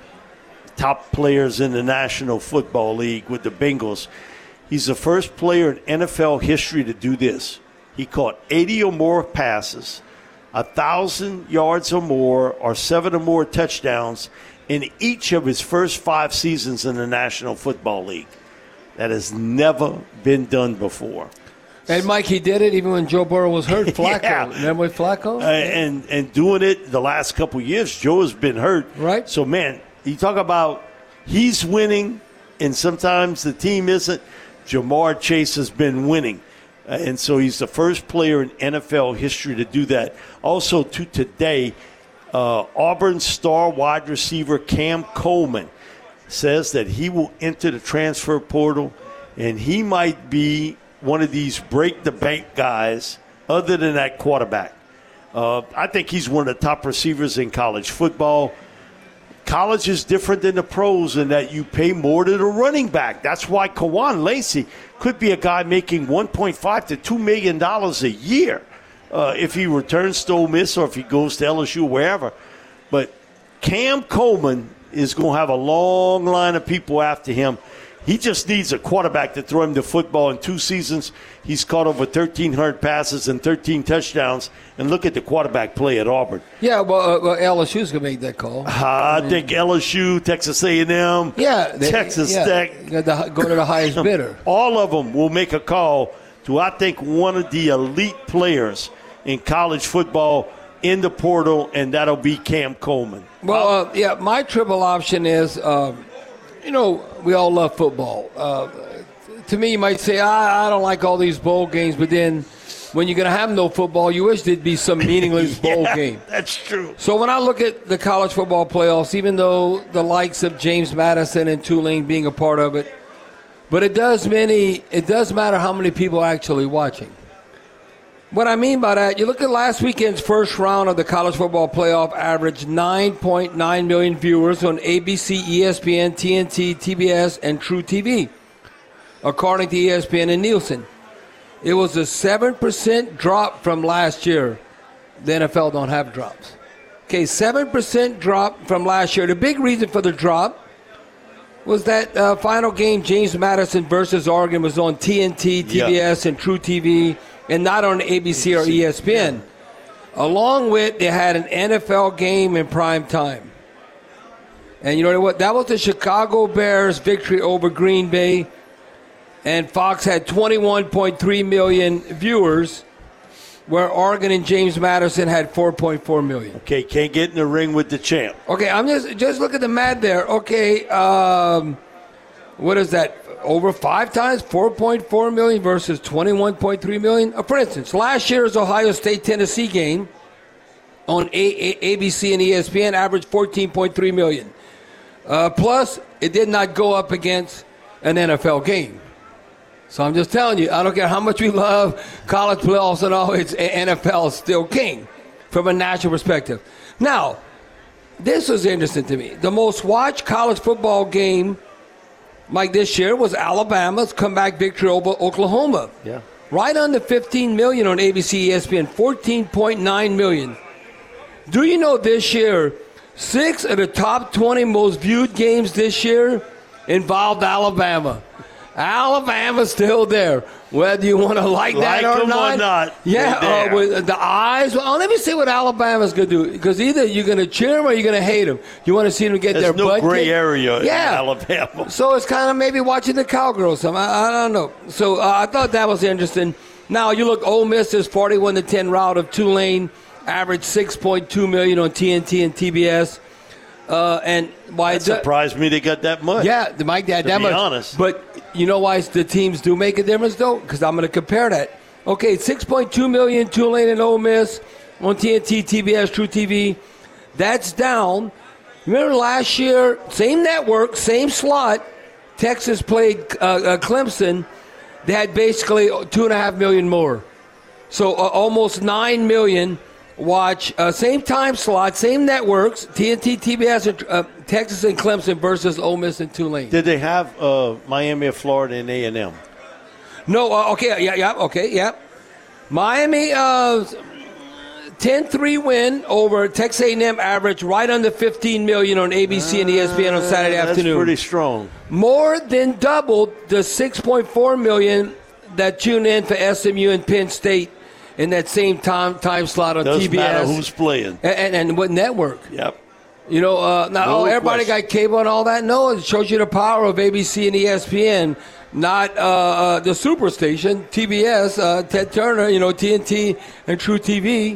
top players in the National Football League with the Bengals. He's the first player in NFL history to do this. He caught 80 or more passes, 1,000 yards or more, or 7 or more touchdowns in each of his first 5 seasons in the National Football League. That has never been done before. And, Mike, he did it even when Joe Burrow was hurt. Flacco. Yeah. Remember with Flacco? And doing it the last couple of years, Joe has been hurt. Right. So, man, you talk about he's winning and sometimes the team isn't. Jamar Chase has been winning. And so he's the first player in NFL history to do that. Also, to today, Auburn star wide receiver Cam Coleman says that he will enter the transfer portal, and he might be one of these break-the-bank guys other than that quarterback. I think he's one of the top receivers in college football. College is different than the pros in that you pay more to the running back. That's why Kawan Lacey could be a guy making $1.5 to $2 million a year if he returns to Ole Miss or if he goes to LSU, wherever. But Cam Coleman is going to have a long line of people after him. He just needs a quarterback to throw him the football. In 2 seasons, he's caught over 1,300 passes and 13 touchdowns. And look at the quarterback play at Auburn. Yeah, well, LSU's going to make that call. I think LSU, Texas A&M, Texas Tech. Go to the highest bidder. All of them will make a call to, I think, one of the elite players in college football in the portal, and that'll be Cam Coleman. Well, my triple option is we all love football. To me, you might say, I don't like all these bowl games, but then when you're going to have no football, you wish there'd be some meaningless bowl game. That's true. So when I look at the college football playoffs, even though the likes of James Madison and Tulane being a part of it, but it does matter how many people are actually watching. What I mean by that, you look at last weekend's first round of the college football playoff, averaged 9.9 million viewers on ABC, ESPN, TNT, TBS, and True TV, according to ESPN and Nielsen. It was a 7% drop from last year. The NFL don't have drops. Okay, 7% drop from last year. The big reason for the drop was that final game, James Madison versus Oregon, was on TNT, TBS, and True TV, and not on ABC or ESPN. Yeah. Along with, they had an NFL game in prime time. And you know what? That was the Chicago Bears' victory over Green Bay. And Fox had 21.3 million viewers, where Oregon and James Madison had 4.4 million. Okay, can't get in the ring with the champ. Okay, I'm just look at the math there. Okay, what is that? Over 5 times, 4.4 million versus 21.3 million. For instance, last year's Ohio State-Tennessee game on ABC and ESPN averaged 14.3 million. Plus, it did not go up against an NFL game. So I'm just telling you, I don't care how much we love college playoffs and all, it's NFL is still king from a national perspective. Now, this was interesting to me. The most watched college football game like this year was Alabama's comeback victory over Oklahoma. Yeah. Right under 15 million on ABC, ESPN, 14.9 million. Do you know this year, 6 of the top 20 most viewed games this year involved Alabama? Alabama's still there, whether you want to like that or not. Yeah, with the eyes. Well, let me see what Alabama's going to do, because either you're going to cheer them or you're going to hate them. You want to see them get their butt kicked. There's no gray area in Alabama. So it's kind of maybe watching the Cowgirls. I don't know. So I thought that was interesting. Now, you look, Ole Miss's 41-10 rout of Tulane averaged 6.2 million on TNT and TBS. And why that surprised me they got that much. Yeah, they might get that much. To be honest. But you know why the teams do make a difference, though? Because I'm going to compare that. Okay, 6.2 million Tulane and Ole Miss on TNT, TBS, True TV. That's down. Remember last year, same network, same slot, Texas played Clemson. They had basically 2.5 million more. So almost 9 million watch, same time slot, same networks, TNT, TBS, Texas and Clemson versus Ole Miss and Tulane. Did they have Miami of Florida and A&M? No, okay. Miami, 10-3 win over Texas A&M, average right under 15 million on ABC and ESPN on Saturday afternoon. That's pretty strong. More than doubled the 6.4 million that tuned in for SMU and Penn State in that same time slot on Doesn't TBS. Matter who's playing. And what network. Yep. You know, everybody got cable and all that. No, it shows you the power of ABC and ESPN, not the superstation, TBS, Ted Turner, TNT and True TV.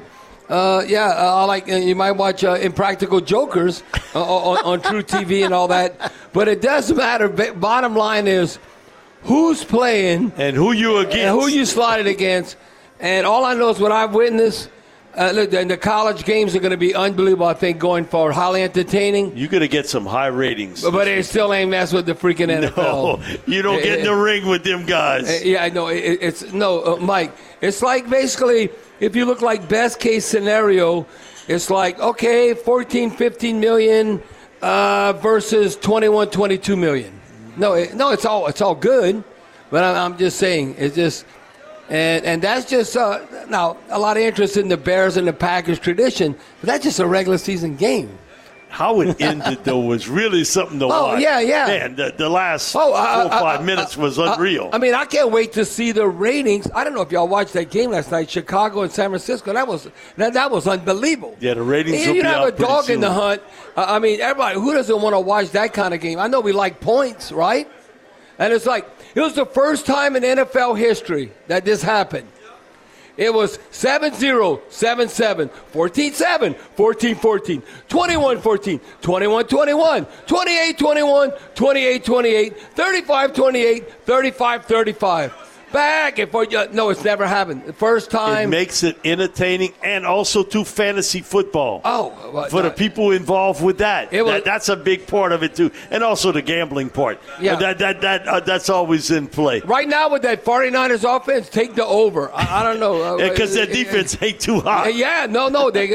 You might watch Impractical Jokers on True TV and all that. But it doesn't matter. Bottom line is who's playing. And who you against. And who you slotted against. And all I know is what I've witnessed. Look, and the college games are going to be unbelievable, I think, going forward. Highly entertaining. You're going to get some high ratings. But it still ain't mess with the freaking NFL. No, you don't get in the ring with them guys. Yeah, I know. Mike, it's like basically, if you look like best case scenario, it's like, okay, 14, 15 million versus 21, 22 million. No, it's all good. But I'm just saying, it's just... And that's just, now, a lot of interest in the Bears and the Packers tradition, but that's just a regular season game. How it ended, though, was really something to watch. Oh, yeah. Man, the last 4 or 5 minutes was unreal. I mean, I can't wait to see the ratings. I don't know if y'all watched that game last night, Chicago and San Francisco. That was unbelievable. Yeah, the ratings will be out have a dog soon. in the hunt. I mean, everybody, who doesn't want to watch that kind of game? I know we like points, right? And it's like, it was the first time in NFL history that this happened. It was 7-0, 7-7, 14-7, 14-14, 21-14, 21-21, 28-21, 28-28, 35-28, 35-35. Back and forth. No, it's never happened. The first time. It makes it entertaining and also to fantasy football. For the people involved with that. That's a big part of it, too. And also the gambling part. Yeah. That's always in play. Right now with that 49ers offense, take the over. I don't know. Because their defense ain't too hot. Yeah, no.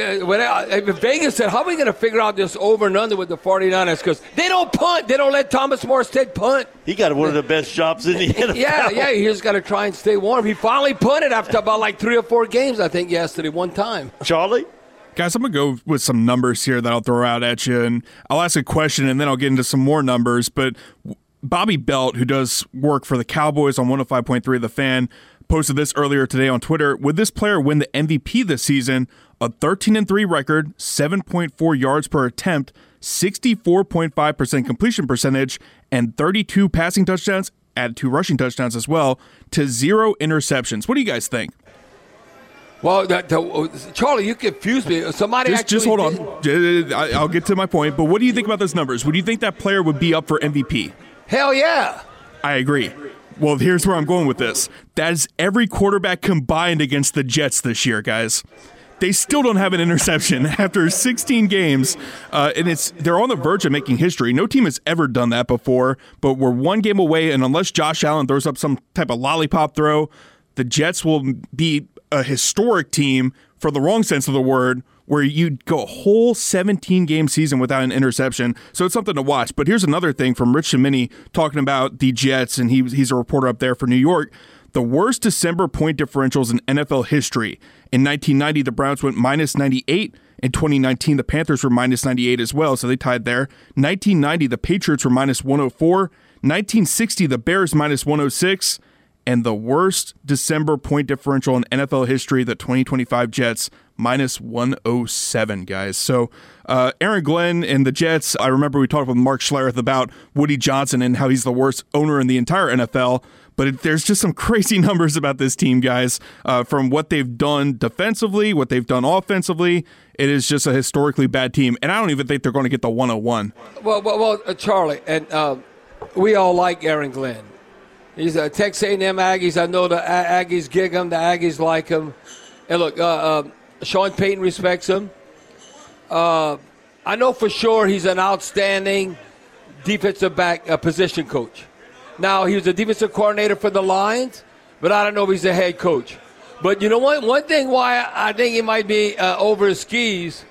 Vegas said, how are we going to figure out this over and under with the 49ers? Because they don't punt. They don't let Thomas Morstead punt. He got one of the best jobs in the NFL. Yeah. He just got to try and stay warm. He finally punted after about 3 or 4 games, I think, yesterday, one time. Charlie? Guys, I'm going to go with some numbers here that I'll throw out at you, and I'll ask a question, and then I'll get into some more numbers. But Bobby Belt, who does work for the Cowboys on 105.3 The Fan, posted this earlier today on Twitter. Would this player win the MVP this season? A 13-3 record, 7.4 yards per attempt, 64.5% completion percentage, and 32 passing touchdowns, add 2 rushing touchdowns as well, to 0 interceptions. What do you guys think? Well, Charlie, you confused me. Somebody just hold on. I'll get to my point. But what do you think about those numbers? Would you think that player would be up for MVP? Hell yeah. I agree. Well, here's where I'm going with this. That is every quarterback combined against the Jets this year, guys. They still don't have an interception after 16 games, and they're on the verge of making history. No team has ever done that before, but we're 1 game away, and unless Josh Allen throws up some type of lollipop throw, the Jets will be a historic team, for the wrong sense of the word, where you'd go a whole 17-game season without an interception. So it's something to watch. But here's another thing from Rich Cimini talking about the Jets, and he's a reporter up there for New York. The worst December point differentials in NFL history. In 1990, the Browns went minus 98. In 2019, the Panthers were minus 98 as well, so they tied there. 1990, the Patriots were minus 104. 1960, the Bears minus 106. And the worst December point differential in NFL history, the 2025 Jets, minus 107, guys. So Aaron Glenn and the Jets, I remember we talked with Mark Schlereth about Woody Johnson and how he's the worst owner in the entire NFL. But there's just some crazy numbers about this team, guys, from what they've done defensively, what they've done offensively. It is just a historically bad team. And I don't even think they're going to get the 101. Well, Charlie, and we all like Aaron Glenn. He's a Texas A&M Aggies. I know the Aggies gig him. The Aggies like him. And look, Sean Payton respects him. I know for sure he's an outstanding defensive back position coach. Now, he was a defensive coordinator for the Lions, but I don't know if he's a head coach. But you know what? One thing why I think he might be over his skis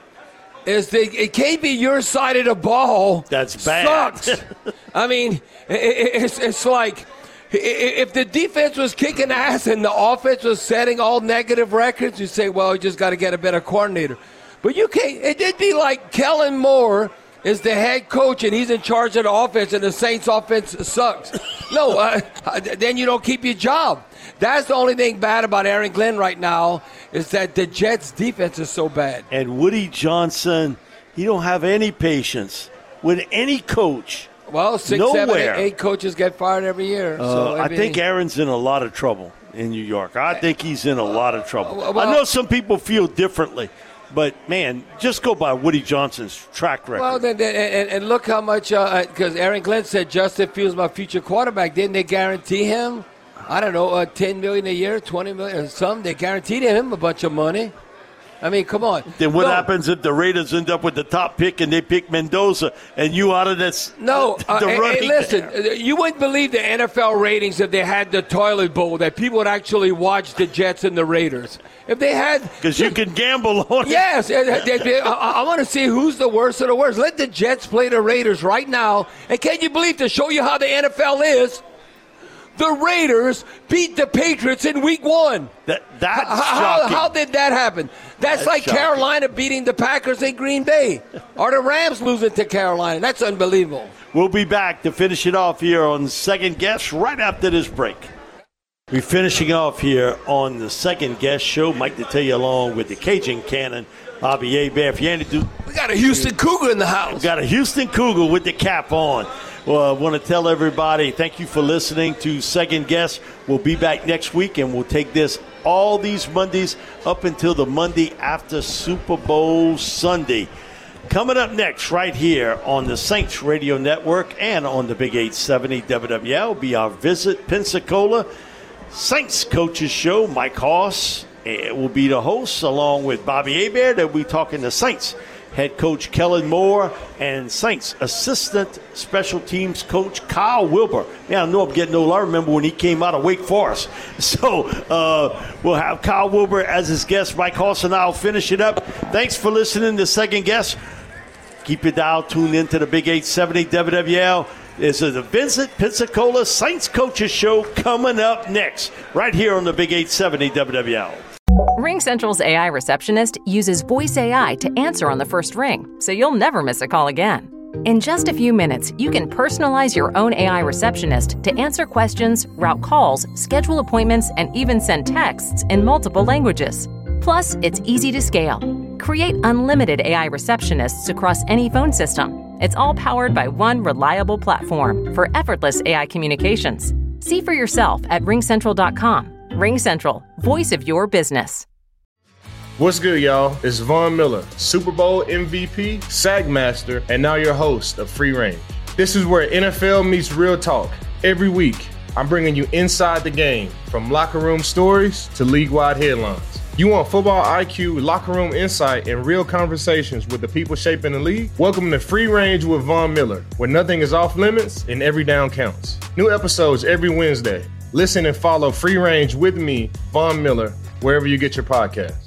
is that it can't be your side of the ball. That's bad. Sucks. I mean, it's like if the defense was kicking ass and the offense was setting all negative records, you say, well, you just got to get a better coordinator. But you can't. It'd be like Kellen Moore is the head coach and he's in charge of the offense and the Saints offense sucks. No, then you don't keep your job. That's the only thing bad about Aaron Glenn right now is that the Jets' defense is so bad. And Woody Johnson, he don't have any patience with any coach. Well, 6, 7, 8 coaches get fired every year. So I think Aaron's in a lot of trouble in New York. I think he's in a lot of trouble. I know some people feel differently. But, man, just go by Woody Johnson's track record. Well, and look how much, because Aaron Glenn said Justin Fields my future quarterback. Didn't they guarantee him, I don't know, $10 million a year, $20 million or something? They guaranteed him a bunch of money. I mean, come on. Then what happens if the Raiders end up with the top pick and they pick Mendoza and you out of this? No. Hey, listen, you wouldn't believe the NFL ratings if they had the toilet bowl, that people would actually watch the Jets and the Raiders. If they had. Because you can gamble on it. Yes. I want to see who's the worst of the worst. Let the Jets play the Raiders right now. And can you believe, to show you how the NFL is, the Raiders beat the Patriots in week 1. That's shocking. How did that happen? That's like shocking. Carolina beating the Packers in Green Bay. Or the Rams losing to Carolina. That's unbelievable. We'll be back to finish it off here on Second Guess right after this break. We're finishing off here on the Second Guess show. Mike Detillier along with the Cajun Cannon, Bobby Hebert. We got a Houston Cougar in the house. We got a Houston Cougar with the cap on. Well, I want to tell everybody, thank you for listening to Second Guess. We'll be back next week, and we'll take this all these Mondays up until the Monday after Super Bowl Sunday. Coming up next right here on the Saints Radio Network and on the Big 870 WWL will be our Visit Pensacola Saints Coaches Show. Mike Hoss will be the host along with Bobby Hebert. They'll be talking to Saints head coach Kellen Moore and Saints assistant special teams coach Kyle Wilber. Man, I know I'm getting old. I remember when he came out of Wake Forest. So we'll have Kyle Wilber as his guest. Mike Hoss and I will finish it up. Thanks for listening to Second Guess. Keep your dial tuned into the Big 870 WWL. This is the Vincent Pensacola Saints Coaches Show coming up next, right here on the Big 870 WWL. RingCentral's AI receptionist uses voice AI to answer on the first ring, so you'll never miss a call again. In just a few minutes, you can personalize your own AI receptionist to answer questions, route calls, schedule appointments, and even send texts in multiple languages. Plus, it's easy to scale. Create unlimited AI receptionists across any phone system. It's all powered by one reliable platform for effortless AI communications. See for yourself at ringcentral.com. RingCentral, voice of your business. What's good, y'all? It's Von Miller, Super Bowl MVP, SAG Master, and now your host of Free Range. This is where NFL meets real talk. Every week, I'm bringing you inside the game, from locker room stories to league-wide headlines. You want football IQ, locker room insight, and real conversations with the people shaping the league? Welcome to Free Range with Von Miller, where nothing is off limits and every down counts. New episodes every Wednesday. Listen and follow Free Range with me, Von Miller, wherever you get your podcasts.